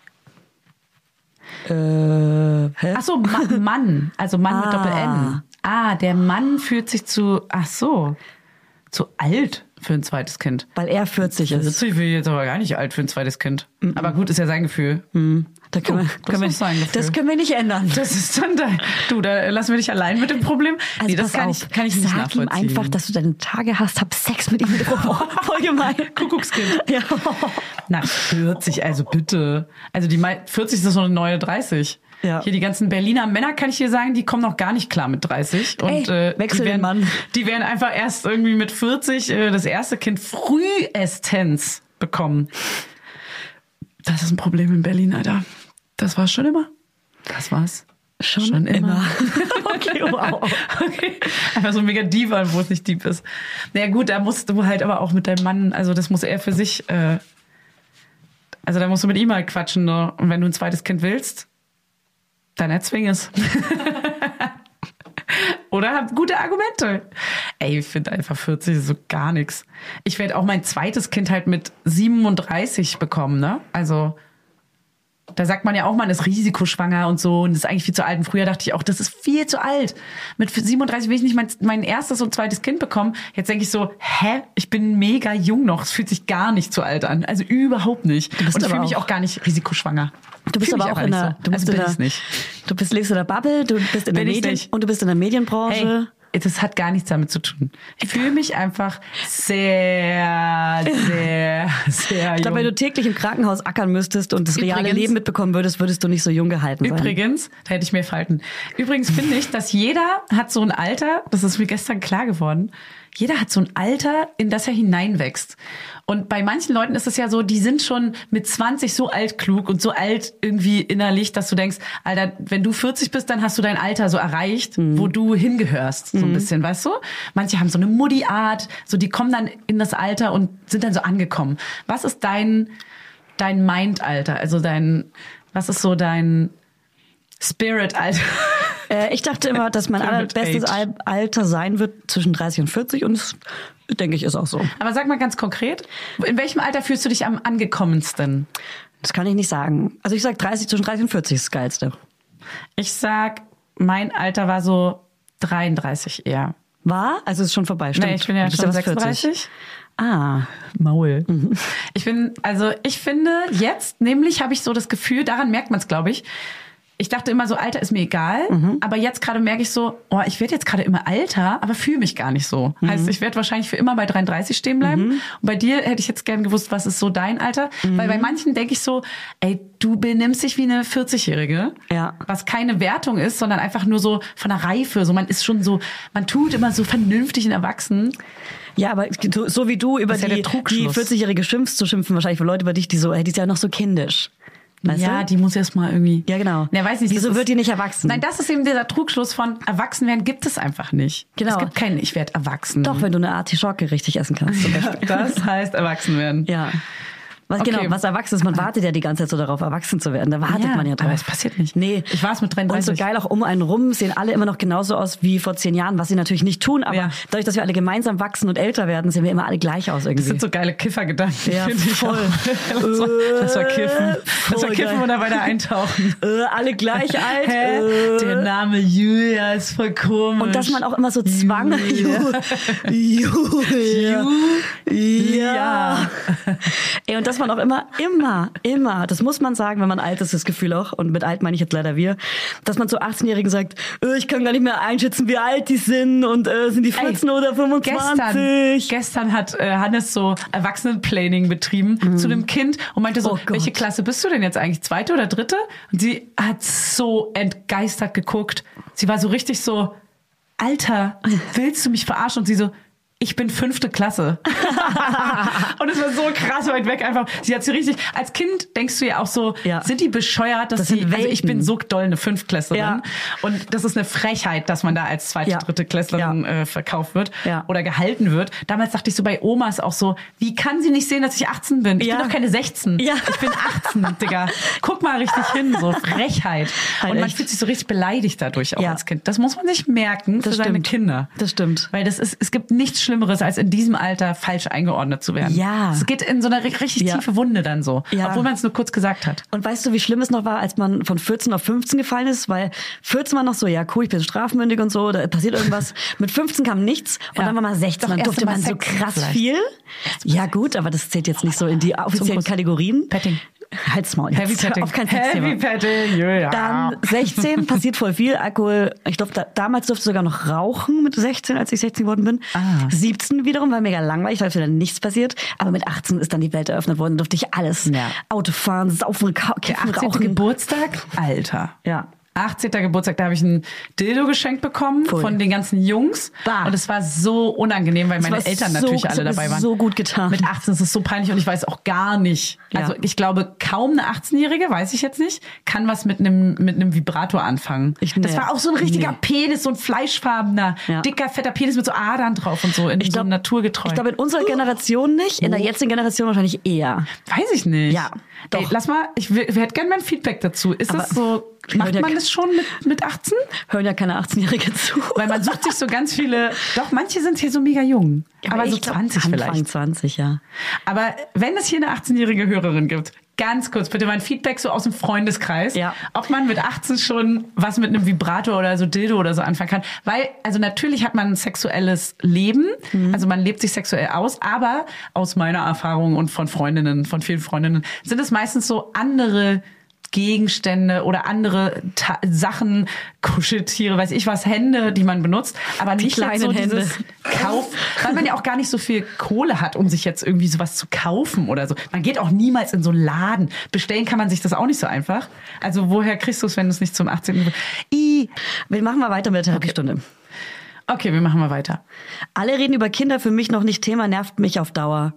Hä? Ach so, Mann. Also Mann mit Doppel-N. Der Mann fühlt sich zu alt für ein zweites Kind. Weil er 40 ist. Ich will jetzt aber gar nicht alt für ein zweites Kind. Aber gut, ist ja sein Gefühl. Das können wir nicht ändern. Das ist dann da lassen wir dich allein mit dem Problem. Also nee, das kann ich nicht nachvollziehen. Sag ihm einfach, dass du deine Tage hast, hab Sex mit ihm. Voll gemein. Kuckuckskind. Ja. Na, 40, also bitte. Also 40 ist das so eine neue 30. Ja. Hier die ganzen Berliner Männer, kann ich dir sagen, die kommen noch gar nicht klar mit 30. Und wechsel den Mann. Die werden einfach erst irgendwie mit 40 das erste Kind frühestens bekommen. Das ist ein Problem in Berlin, Alter. Das war's schon immer. Das war's. Schon immer. Okay, wow. Okay. Einfach so mega Diva, wo es nicht deep ist. Naja gut, da musst du halt aber auch mit deinem Mann, also das muss er für sich, also da musst du mit ihm halt quatschen. Ne? Und wenn du ein zweites Kind willst, dann erzwing es. Oder habt gute Argumente. Ey, ich finde einfach 40 ist so gar nichts. Ich werde auch mein zweites Kind halt mit 37 bekommen, ne? Also da sagt man ja auch, man ist risikoschwanger und so und ist eigentlich viel zu alt. Und früher dachte ich auch, das ist viel zu alt. Mit 37 will ich nicht mein erstes und zweites Kind bekommen. Jetzt denke ich so, ich bin mega jung noch. Es fühlt sich gar nicht zu alt an. Also überhaupt nicht. Und ich fühle mich auch gar nicht risikoschwanger. Du bist aber auch in der, du lebst in der Bubble, du bist in der Medien und du bist in der Medienbranche. Hey, das hat gar nichts damit zu tun. Ich fühle mich einfach sehr, sehr, sehr jung. Ich glaube, wenn du täglich im Krankenhaus ackern müsstest und das reale Leben mitbekommen würdest du nicht so jung gehalten sein. Übrigens, da hätte ich mehr Falten. Übrigens finde ich, dass jeder hat so ein Alter, das ist mir gestern klar geworden, jeder hat so ein Alter, in das er hineinwächst. Und bei manchen Leuten ist es ja so, die sind schon mit 20 so altklug und so alt irgendwie innerlich, dass du denkst, Alter, wenn du 40 bist, dann hast du dein Alter so erreicht, wo du hingehörst, so ein bisschen, weißt du? Manche haben so eine Muddy-Art, so die kommen dann in das Alter und sind dann so angekommen. Was ist dein Mind-Alter? Also was ist so dein Spirit-Alter? Ich dachte immer, dass mein allerbestes Alter sein wird zwischen 30 und 40 und das, denke ich, ist auch so. Aber sag mal ganz konkret, in welchem Alter fühlst du dich am angekommensten? Das kann ich nicht sagen. Also ich sag zwischen 30 und 40 ist das Geilste. Ich sag, mein Alter war so 33 eher. War? Also ist schon vorbei, stimmt. Nee, ich bin ja schon 36. Maul. Ich finde jetzt, nämlich habe ich so das Gefühl, daran merkt man es, glaube ich. Ich dachte immer so, Alter ist mir egal, aber jetzt gerade merke ich so, ich werde jetzt gerade immer älter, aber fühle mich gar nicht so. Heißt, ich werde wahrscheinlich für immer bei 33 stehen bleiben. Und bei dir hätte ich jetzt gern gewusst, was ist so dein Alter? Weil bei manchen denke ich so, ey, du benimmst dich wie eine 40-Jährige. Ja. Was keine Wertung ist, sondern einfach nur so von der Reife. So, man ist schon so, man tut immer so vernünftig und erwachsen. Ja, aber so wie du über die 40-Jährige schimpfst, so schimpfen wahrscheinlich für Leute über dich, die ist ja noch so kindisch. Weißt du? Die muss erst mal irgendwie... Ja, genau. Ja, weiß nicht, wieso wird die nicht erwachsen? Nein, das ist eben dieser Trugschluss von Erwachsenwerden gibt es einfach nicht. Genau. Es gibt keinen Ich werde erwachsen. Doch, wenn du eine Artischocke richtig essen kannst. Zum Beispiel. Das heißt Erwachsenwerden. Ja. Genau, was erwachsen ist, man wartet ja die ganze Zeit so darauf, erwachsen zu werden. Da wartet man ja drauf. Aber es passiert nicht. Nee. Ich war es mit 33. Und so geil auch um einen rum sehen alle immer noch genauso aus wie vor 10 Jahren, was sie natürlich nicht tun, aber dadurch, dass wir alle gemeinsam wachsen und älter werden, sehen wir immer alle gleich aus irgendwie. Das sind so geile Kiffergedanken. Ja, voll. Das war Kiffen. Das war Kiffen oder weiter eintauchen. Alle gleich alt. Der Name Julia ist voll komisch. Und dass man auch immer so zwang. Julia. Ey, und dass man auch immer, das muss man sagen, wenn man alt ist, das Gefühl auch, und mit alt meine ich jetzt leider wir, dass man zu 18-Jährigen sagt, ich kann gar nicht mehr einschätzen, wie alt die sind und sind die 14 oder 25. Gestern hat Hannes so Erwachsenenplanning betrieben zu einem Kind und meinte so, welche Klasse bist du denn jetzt eigentlich, 2. oder 3.? Und sie hat so entgeistert geguckt. Sie war so richtig so, Alter, willst du mich verarschen? Und sie so, ich bin 5. Klasse. Und es war so krass weit weg einfach. Sie hat sie richtig, als Kind denkst du ja auch so, sind die bescheuert, dass sie, also ich bin so doll eine 5-Klässlerin. Ja. Und das ist eine Frechheit, dass man da als 2., 3. Klässlerin verkauft wird oder gehalten wird. Damals dachte ich so bei Omas auch so, wie kann sie nicht sehen, dass ich 18 bin? Ich bin doch keine 16. Ja. Ich bin 18, Digga. Guck mal richtig hin, so Frechheit. Halt und man fühlt sich so richtig beleidigt dadurch auch als Kind. Das muss man sich merken für seine Kinder. Das stimmt. Weil es gibt nichts Schlimmeres, als in diesem Alter falsch eingeordnet zu werden. Ja. Es geht in so eine richtig tiefe Wunde dann so, obwohl man es nur kurz gesagt hat. Und weißt du, wie schlimm es noch war, als man von 14 auf 15 gefallen ist? Weil 14 war noch so, ja cool, ich bin strafmündig und so, da passiert irgendwas. Mit 15 kam nichts und dann war man 16, dann durfte man so krass viel. Ja gut, aber das zählt jetzt nicht so in die offiziellen Kategorien. Petting. Halt's Maul. Heavy Petting. Auf kein Sexthema. Heavy Petting, ja. Dann 16, passiert voll viel. Alkohol, ich glaube, damals durfte ich sogar noch rauchen mit 16, als ich 16 geworden bin. 17 wiederum war mega langweilig, weil wieder nichts passiert. Aber mit 18 ist dann die Welt eröffnet worden, durfte ich alles. Ja. Auto fahren, saufen, kiffen, rauchen. Geburtstag? Alter. Ja. 18. Geburtstag, da habe ich ein Dildo geschenkt bekommen von den ganzen Jungs. Bah. Und es war so unangenehm, weil meine Eltern natürlich alle dabei waren. So gut getan. Mit 18 ist es so peinlich und ich weiß auch gar nicht. Ja. Also ich glaube, kaum eine 18-Jährige, weiß ich jetzt nicht, kann was mit einem Vibrator anfangen. Das war auch so ein richtiger Penis, so ein fleischfarbener, dicker, fetter Penis mit so Adern drauf und so, so naturgetreu. Ich glaube, in unserer Generation nicht, in der jetzigen Generation wahrscheinlich eher. Weiß ich nicht. Ja, doch. Ey, lass mal, ich hätte gerne mein Feedback dazu. Ist das so... Macht man das schon mit 18? Hören ja keine 18-Jährige zu. Weil man sucht sich so ganz viele, doch manche sind hier so mega jung. Ja, aber so 20 vielleicht. Anfang 20, ja. Aber wenn es hier eine 18-jährige Hörerin gibt, ganz kurz bitte mein Feedback so aus dem Freundeskreis, ob man mit 18 schon was mit einem Vibrator oder so Dildo oder so anfangen kann. Weil, also natürlich hat man ein sexuelles Leben, also man lebt sich sexuell aus, aber aus meiner Erfahrung und von Freundinnen, von vielen Freundinnen, sind es meistens so andere Gegenstände oder andere Sachen, Kuscheltiere, weiß ich was, Hände, die man benutzt, aber nicht kleine so Hände. dieses Kauf, weil man ja auch gar nicht so viel Kohle hat, um sich jetzt irgendwie sowas zu kaufen oder so. Man geht auch niemals in so einen Laden. Bestellen kann man sich das auch nicht so einfach. Also woher kriegst du es, wenn du es nicht zum 18. Wir machen mal weiter mit der Therapiestunde. Okay, wir machen mal weiter. Alle reden über Kinder, für mich noch nicht Thema, nervt mich auf Dauer.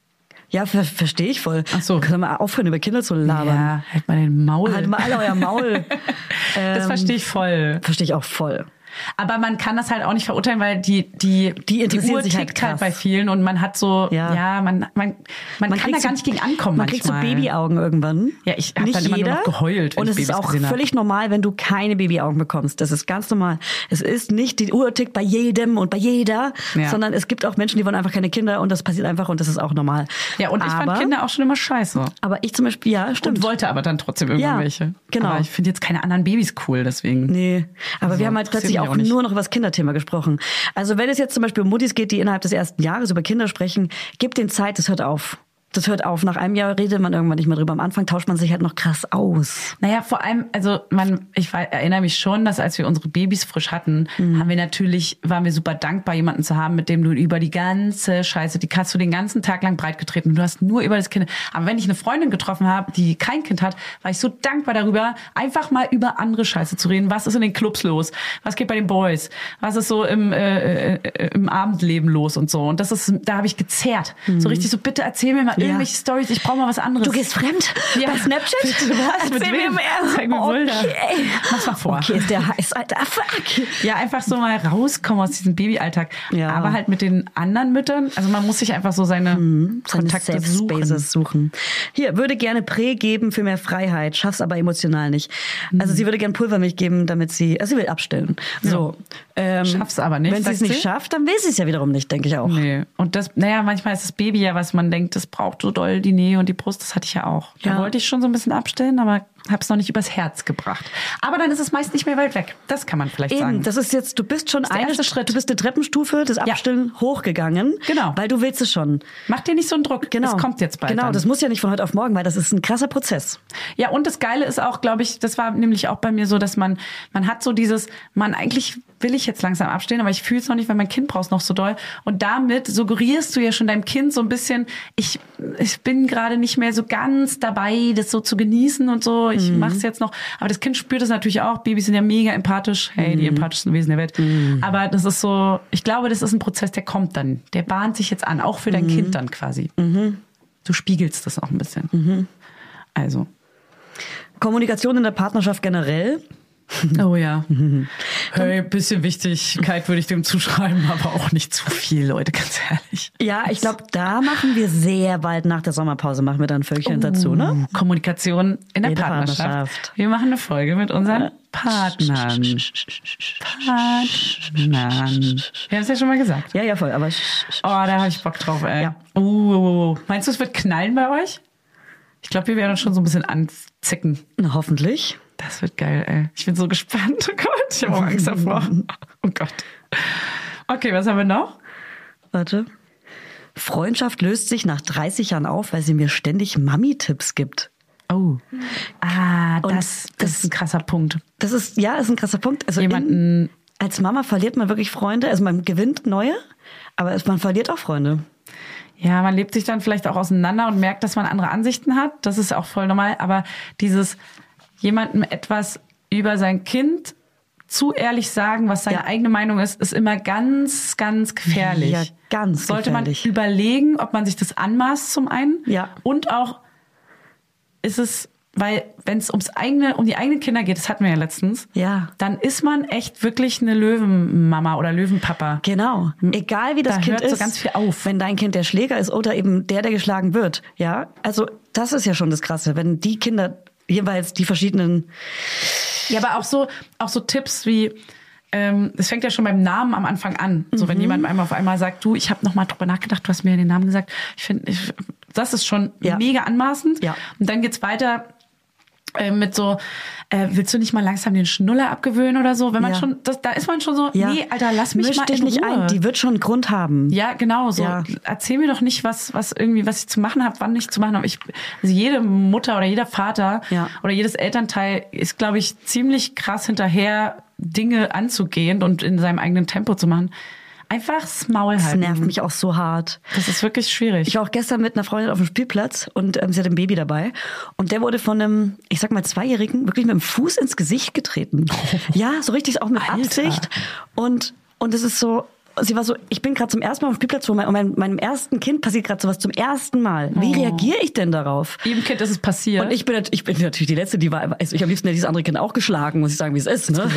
Ja, verstehe ich voll. Ach so. Können wir mal aufhören, über Kinder zu labern? Ja, halt mal den Maul. Halt mal alle euer Maul. Das verstehe ich voll. Verstehe ich auch voll. Aber man kann das halt auch nicht verurteilen, weil die interessieren Uhr sich tickt halt halt bei vielen und man hat so, man kann da gar nicht gegen ankommen man manchmal. kriegt so Babyaugen irgendwann. Ja, ich habe dann immer nur noch geheult, wenn und ich es Babys ist auch gesehen völlig normal, wenn du keine Babyaugen bekommst. Das ist ganz normal. Es ist nicht, die Uhr tickt bei jedem und bei jeder, sondern es gibt auch Menschen, die wollen einfach keine Kinder und das passiert einfach und das ist auch normal. Ja, und ich fand Kinder auch schon immer scheiße. Aber ich zum Beispiel, ja, stimmt. Und wollte aber dann trotzdem irgendwann welche. Genau. Aber ich finde jetzt keine anderen Babys cool, deswegen. Nee, aber wir haben halt plötzlich auch nur noch über das Kinderthema gesprochen. Also wenn es jetzt zum Beispiel um Muttis geht, die innerhalb des ersten Jahres über Kinder sprechen, gebt denen Zeit, das hört auf. Das hört auf. Nach einem Jahr redet man irgendwann nicht mehr drüber. Am Anfang tauscht man sich halt noch krass aus. Naja, vor allem, also ich erinnere mich schon, dass als wir unsere Babys frisch hatten, waren wir super dankbar, jemanden zu haben, mit dem du über die ganze Scheiße, die hast du den ganzen Tag lang breitgetreten und du hast nur über das Kind. Aber wenn ich eine Freundin getroffen habe, die kein Kind hat, war ich so dankbar darüber, einfach mal über andere Scheiße zu reden. Was ist in den Clubs los? Was geht bei den Boys? Was ist so im Abendleben los und so? Und da habe ich gezerrt. So richtig so, bitte erzähl mir mal irgendwelche Storys, ich brauche mal was anderes. Du gehst fremd? Ja. Bei Snapchat? Bitte, was? Erzähl mir mehr. Zeig mir Bilder. Okay. Mach's mal vor. Okay, ist der heiß, Alter. Fuck. Ja, einfach so mal rauskommen aus diesem Babyalltag. Ja. Aber halt mit den anderen Müttern, also man muss sich einfach so seine Kontakte suchen. Hier, würde gerne Prä geben für mehr Freiheit, schaff's aber emotional nicht. Also sie würde gerne Pulvermilch geben, sie will abstillen. So. Schaff's aber nicht. Wenn sie es nicht schafft, dann will sie es ja wiederum nicht, denke ich auch. Nee. Und manchmal ist das Baby ja, was man denkt, das braucht so doll die Nähe und die Brust, das hatte ich ja auch. Da wollte ich schon so ein bisschen abstellen, aber hab's noch nicht übers Herz gebracht. Aber dann ist es meist nicht mehr weit weg. Das kann man vielleicht sagen. Das ist jetzt, du bist schon du bist eine Treppenstufe des Abstillen hochgegangen. Genau. Weil du willst es schon. Mach dir nicht so einen Druck. Genau. Das kommt jetzt bald. Genau, dann. Das muss ja nicht von heute auf morgen, weil das ist ein krasser Prozess. Ja, und das Geile ist auch, glaube ich, das war nämlich auch bei mir so, dass man hat so dieses, eigentlich will ich jetzt langsam abstehen, aber ich fühle es noch nicht, weil mein Kind braucht es noch so doll. Und damit suggerierst du ja schon deinem Kind so ein bisschen, ich bin gerade nicht mehr so ganz dabei, das so zu genießen und so. Ich mache es jetzt noch. Aber das Kind spürt es natürlich auch. Babys sind ja mega empathisch. Hey, die empathischsten Wesen der Welt. Aber das ist so, ich glaube, das ist ein Prozess, der kommt dann. Der bahnt sich jetzt an, auch für dein Kind dann quasi. Du spiegelst das auch ein bisschen. Also. Kommunikation in der Partnerschaft generell. Oh ja. Hey, bisschen Wichtigkeit würde ich dem zuschreiben, aber auch nicht zu viel, Leute, ganz ehrlich. Ja, ich glaube, da machen wir sehr bald nach der Sommerpause, machen wir dann ein Völkchen dazu, ne? Kommunikation in der Partnerschaft. Wir machen eine Folge mit unseren Partnern. Wir haben es ja schon mal gesagt. Ja, voll, aber... Oh, da habe ich Bock drauf, ey. Ja. Meinst du, es wird knallen bei euch? Ich glaube, wir werden uns schon so ein bisschen anzicken. Na, hoffentlich. Das wird geil, ey. Ich bin so gespannt. Oh Gott, ich habe auch Angst davor. Oh Gott. Okay, was haben wir noch? Warte. Freundschaft löst sich nach 30 Jahren auf, weil sie mir ständig Mami-Tipps gibt. Oh. Das ist ein krasser Punkt. Das ist ein krasser Punkt. Also als Mama verliert man wirklich Freunde. Also man gewinnt neue, aber man verliert auch Freunde. Ja, man lebt sich dann vielleicht auch auseinander und merkt, dass man andere Ansichten hat. Das ist auch voll normal. Aber dieses jemandem etwas über sein Kind zu ehrlich sagen, was seine eigene Meinung ist immer ganz, ganz gefährlich. Ja, ganz Sollte gefährlich. man überlegen, ob man sich das anmaßt zum einen. Ja. Und auch ist es, weil wenn es um die eigenen Kinder geht, das hatten wir ja letztens, dann ist man echt wirklich eine Löwenmama oder Löwenpapa. Genau. Egal wie das Kind hört ist, so ganz viel auf. Wenn dein Kind der Schläger ist oder eben der geschlagen wird. Ja, also das ist ja schon das Krasse, wenn die Kinder jeweils die verschiedenen... Ja, aber auch so Tipps wie, es fängt ja schon beim Namen am Anfang an. So, wenn jemand einmal auf einmal sagt, du, ich habe noch mal drüber nachgedacht, du hast mir den Namen gesagt. Ich finde, das ist schon mega anmaßend. Ja. Und dann geht's weiter mit so, willst du nicht mal langsam den Schnuller abgewöhnen oder so? Wenn man schon, da ist man schon so, nee, Alter, lass mich mal in Ruhe. Nicht ein, die wird schon einen Grund haben. Ja, genau, so. Ja. Erzähl mir doch nicht, was ich zu machen habe, wann ich zu machen habe. Also jede Mutter oder jeder Vater oder jedes Elternteil ist, glaube ich, ziemlich krass hinterher, Dinge anzugehen und in seinem eigenen Tempo zu machen. Einfach das Maul halten. Das nervt mich auch so hart. Das ist wirklich schwierig. Ich war auch gestern mit einer Freundin auf dem Spielplatz und sie hat ein Baby dabei. Und der wurde von einem, ich sag mal, 2-Jährigen wirklich mit dem Fuß ins Gesicht getreten. Ja, so richtig auch mit Absicht. Und es ist so... Sie war so, ich bin gerade zum ersten Mal auf dem Spielplatz, wo meinem ersten Kind passiert gerade sowas zum ersten Mal. Wie reagiere ich denn darauf? Jedem Kind ist es passiert. Und ich bin natürlich die Letzte, die war, also ich am liebsten hätte dieses andere Kind auch geschlagen, muss ich sagen, wie es ist. Ne?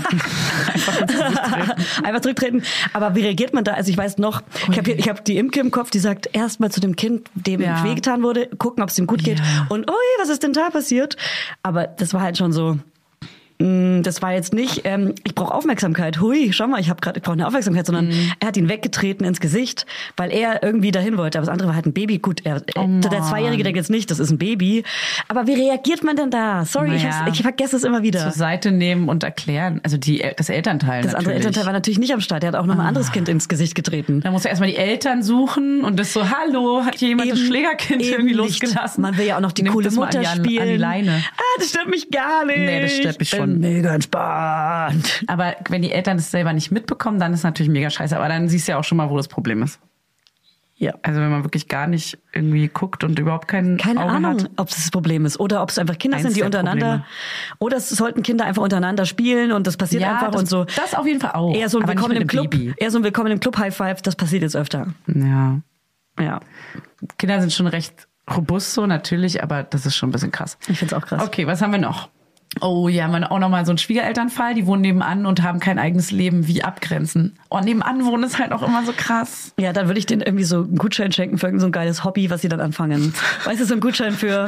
Einfach zurücktreten. Aber wie reagiert man da? Also ich weiß noch, ich hab die Imke im Kopf, die sagt, erst mal zu dem Kind, dem wehgetan wurde, gucken, ob es ihm gut geht. Und was ist denn da passiert? Aber das war halt schon so... Das war jetzt nicht, ich brauche Aufmerksamkeit. Hui, schau mal, ich brauche eine Aufmerksamkeit, sondern er hat ihn weggetreten ins Gesicht, weil er irgendwie dahin wollte. Aber das andere war halt ein Baby. Gut, der 2-Jährige denkt jetzt nicht, das ist ein Baby. Aber wie reagiert man denn da? Sorry, ich vergesse es immer wieder. Zur Seite nehmen und erklären. Also das Elternteil Das andere Elternteil war natürlich nicht am Start. Der hat auch noch ein anderes Kind ins Gesicht getreten. Da muss er erstmal die Eltern suchen und das so, hallo, hat hier jemand das Schlägerkind irgendwie losgelassen? Man will ja auch noch die coole Mutter spielen. An die Leine. Das stört mich gar nicht. Nee, das stört mich schon. Mega entspannt. Aber wenn die Eltern das selber nicht mitbekommen, dann ist es natürlich mega scheiße. Aber dann siehst du ja auch schon mal, wo das Problem ist. Ja. Also wenn man wirklich gar nicht irgendwie guckt und überhaupt keine Ahnung hat. ob es das Problem ist oder ob es einfach Kinder sind, die untereinander... Oder es sollten Kinder einfach untereinander spielen und das passiert einfach und so. Das auf jeden Fall auch. Eher so ein Willkommen im Club. Eher so ein Willkommen im Club High Five, das passiert jetzt öfter. Ja. Kinder sind schon recht robust so, natürlich, aber das ist schon ein bisschen krass. Ich find's auch krass. Okay, was haben wir noch? Oh ja, man auch nochmal so ein Schwiegerelternfall, die wohnen nebenan und haben kein eigenes Leben, wie abgrenzen. Oh, nebenan wohnen ist halt auch immer so krass. Ja, dann würde ich denen irgendwie so einen Gutschein schenken für irgend so ein geiles Hobby, was sie dann anfangen. Weißt du, so ein Gutschein für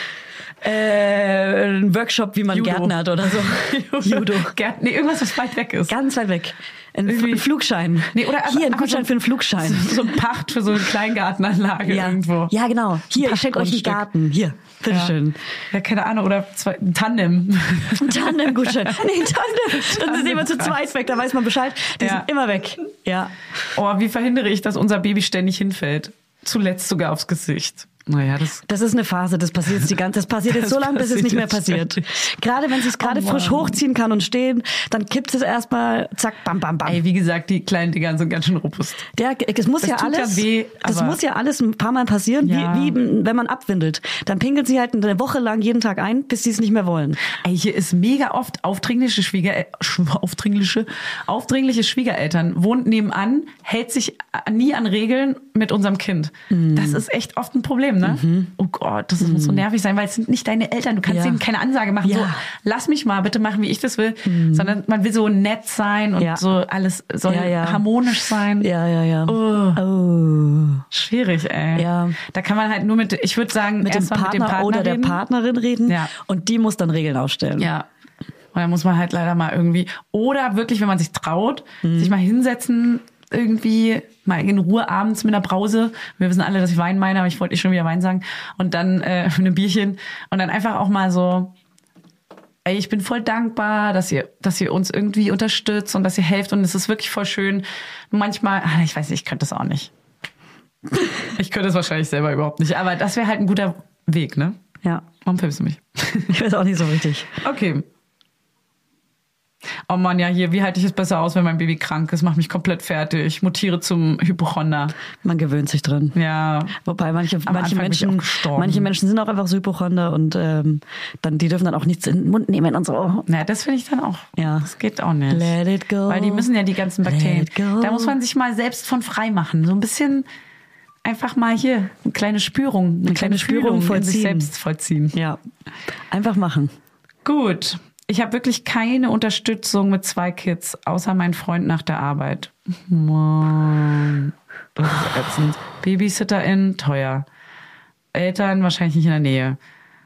einen Workshop, wie man gärtnert oder so. Judo. Irgendwas, was weit weg ist. Ganz weit weg. Ein Flugschein. Nee, oder hier, ein Gutschein für einen Flugschein. So ein Pacht für so eine Kleingartenanlage irgendwo. Ja, genau. Hier, ich schenke euch einen Garten. Hier, bitteschön. Ja, keine Ahnung. Oder ein Tandem. Ein Tandem-Gutschein. Nee, Tandem. Dann sind immer zu zweit weg. Da weiß man Bescheid. Die sind immer weg. Ja. Oh, wie verhindere ich, dass unser Baby ständig hinfällt? Zuletzt sogar aufs Gesicht. Naja, das ist eine Phase, das passiert jetzt so lange, bis es nicht mehr passiert. Gerade wenn sie es frisch hochziehen kann und stehen, dann kippt es erstmal, zack, bam, bam, bam. Ey, wie gesagt, die kleinen Dinger sind ganz schön robust. Das muss ja alles ein paar Mal passieren, wie wenn man abwindelt. Dann pinkeln sie halt eine Woche lang jeden Tag ein, bis sie es nicht mehr wollen. Ey, hier ist mega oft aufdringliche Schwiegereltern, wohnt nebenan, hält sich nie an Regeln mit unserem Kind. Das ist echt oft ein Problem. Ne? Oh Gott, das muss so nervig sein, weil es sind nicht deine Eltern. Du kannst denen keine Ansage machen. So, lass mich mal bitte machen, wie ich das will. Sondern man will so nett sein und so alles soll harmonisch sein. Ja. Schwierig, ey. Ja. Da kann man halt nur ich würde sagen, mit dem Partner oder der Partnerin reden. Ja. Und die muss dann Regeln aufstellen. Ja. Und da muss man halt leider mal irgendwie, oder wirklich, wenn man sich traut, sich mal hinsetzen, irgendwie mal in Ruhe abends mit einer Brause. Wir wissen alle, dass ich Wein meine, aber ich wollte schon wieder Wein sagen. Und dann ein Bierchen. Und dann einfach auch mal so, ey, ich bin voll dankbar, dass ihr uns irgendwie unterstützt und dass ihr helft. Und es ist wirklich voll schön. Manchmal, ich weiß nicht, ich könnte das auch nicht. Ich könnte es wahrscheinlich selber überhaupt nicht. Aber das wäre halt ein guter Weg, ne? Ja. Warum filmst du mich? Ich weiß auch nicht so richtig. Okay. Oh Mann, ja, hier, wie halte ich es besser aus, wenn mein Baby krank ist? Macht mich komplett fertig. Ich mutiere zum Hypochonder. Man gewöhnt sich drin. Ja. Wobei manche Menschen sind auch einfach so Hypochonder und die dürfen dann auch nichts in den Mund nehmen und so. Ja, das finde ich dann auch. Ja. Das geht auch nicht. Let it go. Weil die müssen ja die ganzen Bakterien. Da muss man sich mal selbst von frei machen. So ein bisschen einfach mal hier eine kleine Spürung. Eine kleine Spürung vollziehen. In sich selbst vollziehen. Ja. Einfach machen. Gut. Ich habe wirklich keine Unterstützung mit 2 Kids, außer mein Freund nach der Arbeit. Mann, das ist ätzend. BabysitterIn, teuer. Eltern wahrscheinlich nicht in der Nähe.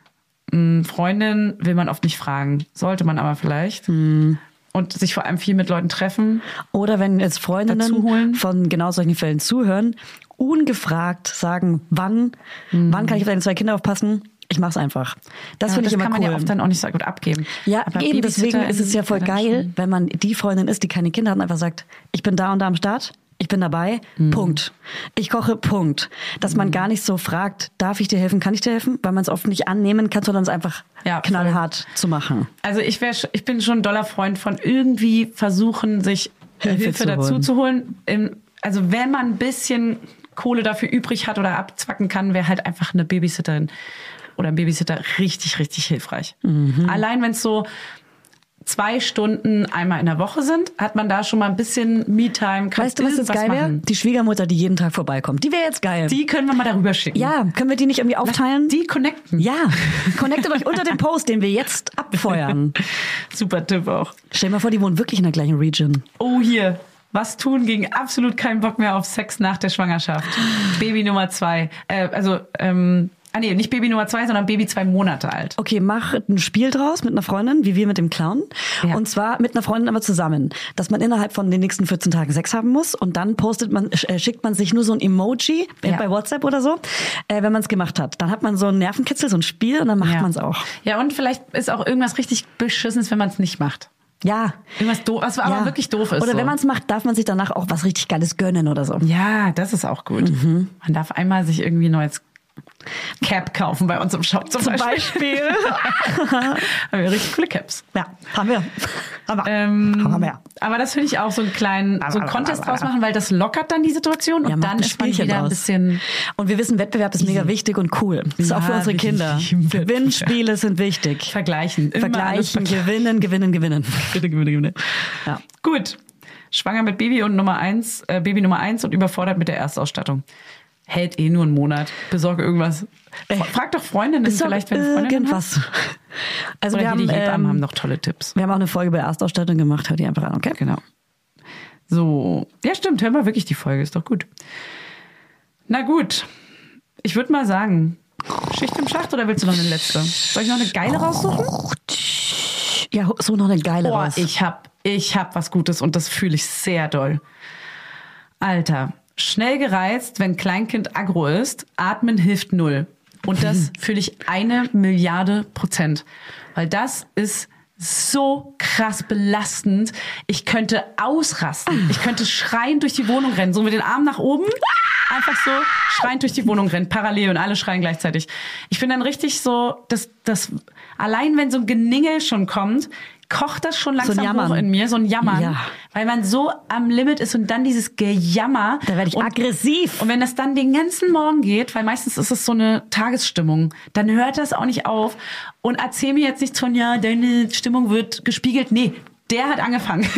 Freundin will man oft nicht fragen. Sollte man aber vielleicht. Und sich vor allem viel mit Leuten treffen. Oder wenn jetzt Freundinnen von genau solchen Fällen zuhören, ungefragt sagen, wann kann ich auf deine 2 Kinder aufpassen? Ich mach's einfach. Das finde ich immer cool. Das kann man ja oft dann auch nicht so gut abgeben. Ja, aber eben deswegen ist es ja voll geil, wenn man die Freundin ist, die keine Kinder hat und einfach sagt, ich bin da und da am Start, ich bin dabei, Punkt. Ich koche, Punkt. Dass man gar nicht so fragt, darf ich dir helfen, kann ich dir helfen? Weil man es oft nicht annehmen kann, sondern es einfach knallhart zu machen. Also ich bin schon ein doller Freund von irgendwie versuchen, sich Hilfe dazu zu holen. Also wenn man ein bisschen Kohle dafür übrig hat oder abzwacken kann, wäre halt einfach eine Babysitterin oder ein Babysitter richtig, richtig hilfreich. Allein wenn es so 2 Stunden einmal in der Woche sind, hat man da schon mal ein bisschen Me-Time. Weißt du, was jetzt geil wäre? Die Schwiegermutter, die jeden Tag vorbeikommt. Die wäre jetzt geil. Die können wir mal darüber schicken. Ja, können wir die nicht irgendwie aufteilen? Die connecten. Ja, connectet euch unter dem Post, den wir jetzt abfeuern. Super Tipp auch. Stell dir mal vor, die wohnen wirklich in der gleichen Region. Oh, hier. Was tun gegen absolut keinen Bock mehr auf Sex nach der Schwangerschaft? Baby Nummer 2. Nicht Baby Nummer 2, sondern Baby 2 Monate alt. Okay, mach ein Spiel draus mit einer Freundin, wie wir mit dem Clown. Ja. Und zwar mit einer Freundin aber zusammen. Dass man innerhalb von den nächsten 14 Tagen Sex haben muss. Und dann schickt man sich nur so ein Emoji bei WhatsApp oder so, wenn man es gemacht hat. Dann hat man so einen Nervenkitzel, so ein Spiel und dann macht man es auch. Ja, und vielleicht ist auch irgendwas richtig Beschissenes, wenn man es nicht macht. Ja. Irgendwas doof, was aber wirklich doof ist. Oder wenn man es macht, darf man sich danach auch was richtig Geiles gönnen oder so. Ja, das ist auch gut. Man darf einmal sich irgendwie ein neues Cap kaufen bei uns im Shop zum Beispiel. Haben wir richtig coole Caps. Ja, haben wir. Aber das finde ich auch so einen kleinen Contest draus machen, weil das lockert dann die Situation und dann ist man wieder ein bisschen... Und wir wissen, Wettbewerb ist mega wichtig und cool. Das ist auch für unsere Kinder. Gewinnspiele sind wichtig. Vergleichen, gewinnen. Gewinnen. Ja. Gut. Schwanger mit Baby Nummer 1 und überfordert mit der Erstausstattung. Hält nur einen Monat. Besorge irgendwas. Frag doch Freundinnen vielleicht, wenn Freundinnen irgendwas hast. Also oder die Hebammen haben noch tolle Tipps. Wir haben auch eine Folge bei Erstausstattung gemacht. Hört die einfach an, okay? Genau. So. Ja, stimmt. Hör mal wirklich die Folge. Ist doch gut. Na gut. Ich würde mal sagen, Schicht im Schacht oder willst du noch eine letzte? Soll ich noch eine geile raussuchen? Ja, so noch eine geile raus. Ich hab was Gutes und das fühle ich sehr doll. Alter. Schnell gereizt, wenn Kleinkind aggro ist, atmen hilft 0. Und das fühle ich 1.000.000%. Weil das ist so krass belastend. Ich könnte ausrasten. Ich könnte schreiend durch die Wohnung rennen. So mit den Armen nach oben. Einfach so schreiend durch die Wohnung rennen. Parallel und alle schreien gleichzeitig. Ich bin dann richtig so, allein wenn so ein Geningel schon kommt, kocht das schon langsam hoch in mir, so ein Jammern. Ja. Weil man so am Limit ist und dann dieses Gejammer. Da werde ich aggressiv. Und wenn das dann den ganzen Morgen geht, weil meistens ist es so eine Tagesstimmung, dann hört das auch nicht auf. Und erzähl mir jetzt nichts von, ja, deine Stimmung wird gespiegelt. Nee, der hat angefangen.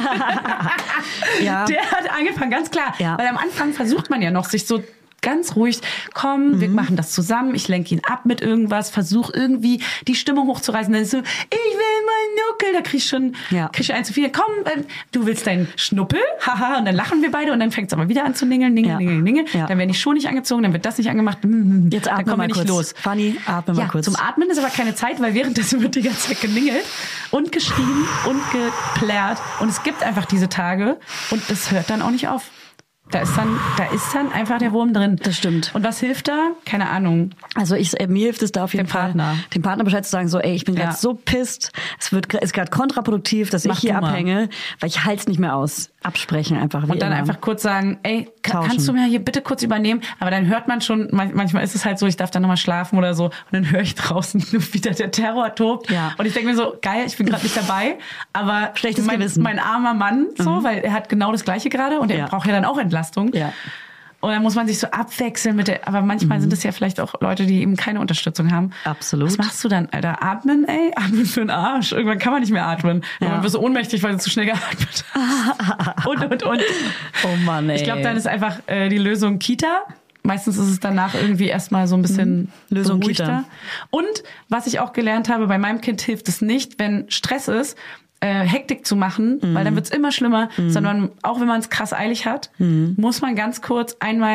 Ja. Der hat angefangen, ganz klar. Ja. Weil am Anfang versucht man ja noch, sich so ganz ruhig, komm, wir machen das zusammen, ich lenke ihn ab mit irgendwas, versuche irgendwie die Stimmung hochzureißen, dann ist so, ich will meinen Nuckel, da krieg ich ein zu viel, komm, du willst deinen Schnuppel, haha, und dann lachen wir beide und dann fängt es aber wieder an zu ningeln, ja. Dann werden die Schuhe nicht angezogen, dann wird das nicht angemacht, jetzt atmen dann kommen wir nicht los. Fanny, atme mal kurz. Zum Atmen ist aber keine Zeit, weil währenddessen wird die ganze Zeit geningelt und geschrien und geplärrt und es gibt einfach diese Tage und das hört dann auch nicht auf. Da ist dann einfach der Wurm drin. Das stimmt. Und was hilft da? Keine Ahnung. Also mir hilft es da auf jeden Fall, dem Partner Bescheid zu sagen, so, ey, ich bin gerade so pisst, ist gerade kontraproduktiv, dass ich hier abhänge, weil ich halte es nicht mehr aus. Absprechen einfach. Und dann einfach kurz sagen, ey, kannst du mir hier bitte kurz übernehmen? Aber dann hört man schon, manchmal ist es halt so, ich darf dann nochmal schlafen oder so. Und dann höre ich draußen wieder der Terror tobt. Ja. Und ich denke mir so, geil, ich bin gerade nicht dabei. Aber schlechtes Gewissen. Mein armer Mann, so, weil er hat genau das Gleiche gerade und er braucht ja dann auch Entlastung. Ja. Und dann muss man sich so abwechseln aber manchmal sind es ja vielleicht auch Leute, die eben keine Unterstützung haben. Absolut. Was machst du dann, Alter? Atmen, ey? Atmen für den Arsch. Irgendwann kann man nicht mehr atmen. Ja. Man wird so ohnmächtig, weil du zu schnell geatmet hast. und. Oh Mann, ey. Ich glaube, dann ist einfach die Lösung Kita. Meistens ist es danach irgendwie erstmal so ein bisschen Lösung Kita. Und was ich auch gelernt habe, bei meinem Kind hilft es nicht, wenn Stress ist, Hektik zu machen, weil dann wird's immer schlimmer, sondern auch wenn man es krass eilig hat, muss man ganz kurz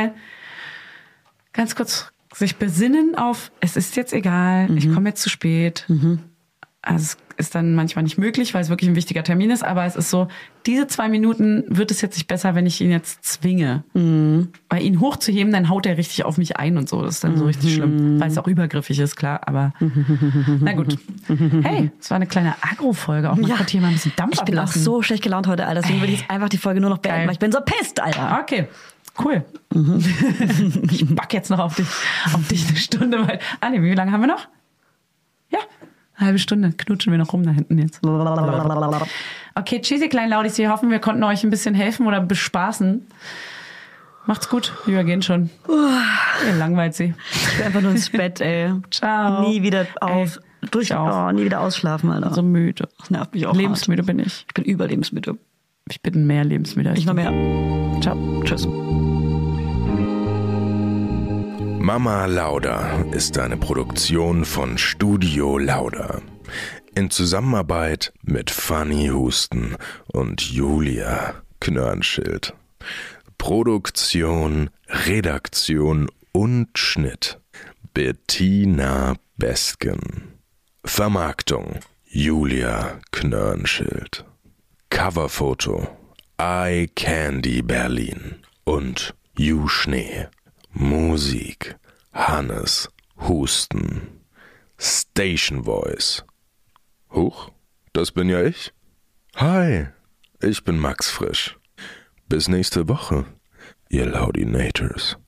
sich besinnen auf, es ist jetzt egal, ich komme jetzt zu spät. Also es ist dann manchmal nicht möglich, weil es wirklich ein wichtiger Termin ist, aber es ist so, diese 2 Minuten wird es jetzt nicht besser, wenn ich ihn jetzt zwinge. Weil ihn hochzuheben, dann haut er richtig auf mich ein und so. Das ist dann so richtig schlimm, weil es auch übergriffig ist, klar, aber na gut. Hey, es war eine kleine Agro-Folge, auch mal hier mal ein bisschen Dampf ablassen. Ich bin auch so schlecht gelaunt heute, Alter, deswegen würde ich jetzt einfach die Folge nur noch beenden, weil ich bin so pisst, Alter. Okay. Cool. Ich back jetzt noch auf dich eine Stunde. Wie lange haben wir noch? Ja, eine halbe Stunde. Knutschen wir noch rum da hinten jetzt. Okay, cheesy kleinen Laudis, wir hoffen, wir konnten euch ein bisschen helfen oder bespaßen. Macht's gut, wir übergehen schon. Ihr langweilt sie. Ich will einfach nur ins Bett, ey. Ciao. Nie wieder nie wieder ausschlafen, Alter. So müde. Das nervt mich auch. Lebensmüde bin ich. Ich bin überlebensmüde. Ich bin mehr lebensmüde als ich noch mehr. Ciao. Tschüss. Mama Lauda ist eine Produktion von Studio Lauda. In Zusammenarbeit mit Fanny Husten und Julia Knörnschild. Produktion, Redaktion und Schnitt Bettina Besken. Vermarktung Julia Knörnschild. Coverfoto Eye Candy Berlin und You Schnee. Musik Hannes Husten. Station Voice. Huch, das bin ja ich. Hi, ich bin Max Frisch. Bis nächste Woche, ihr Laudinators.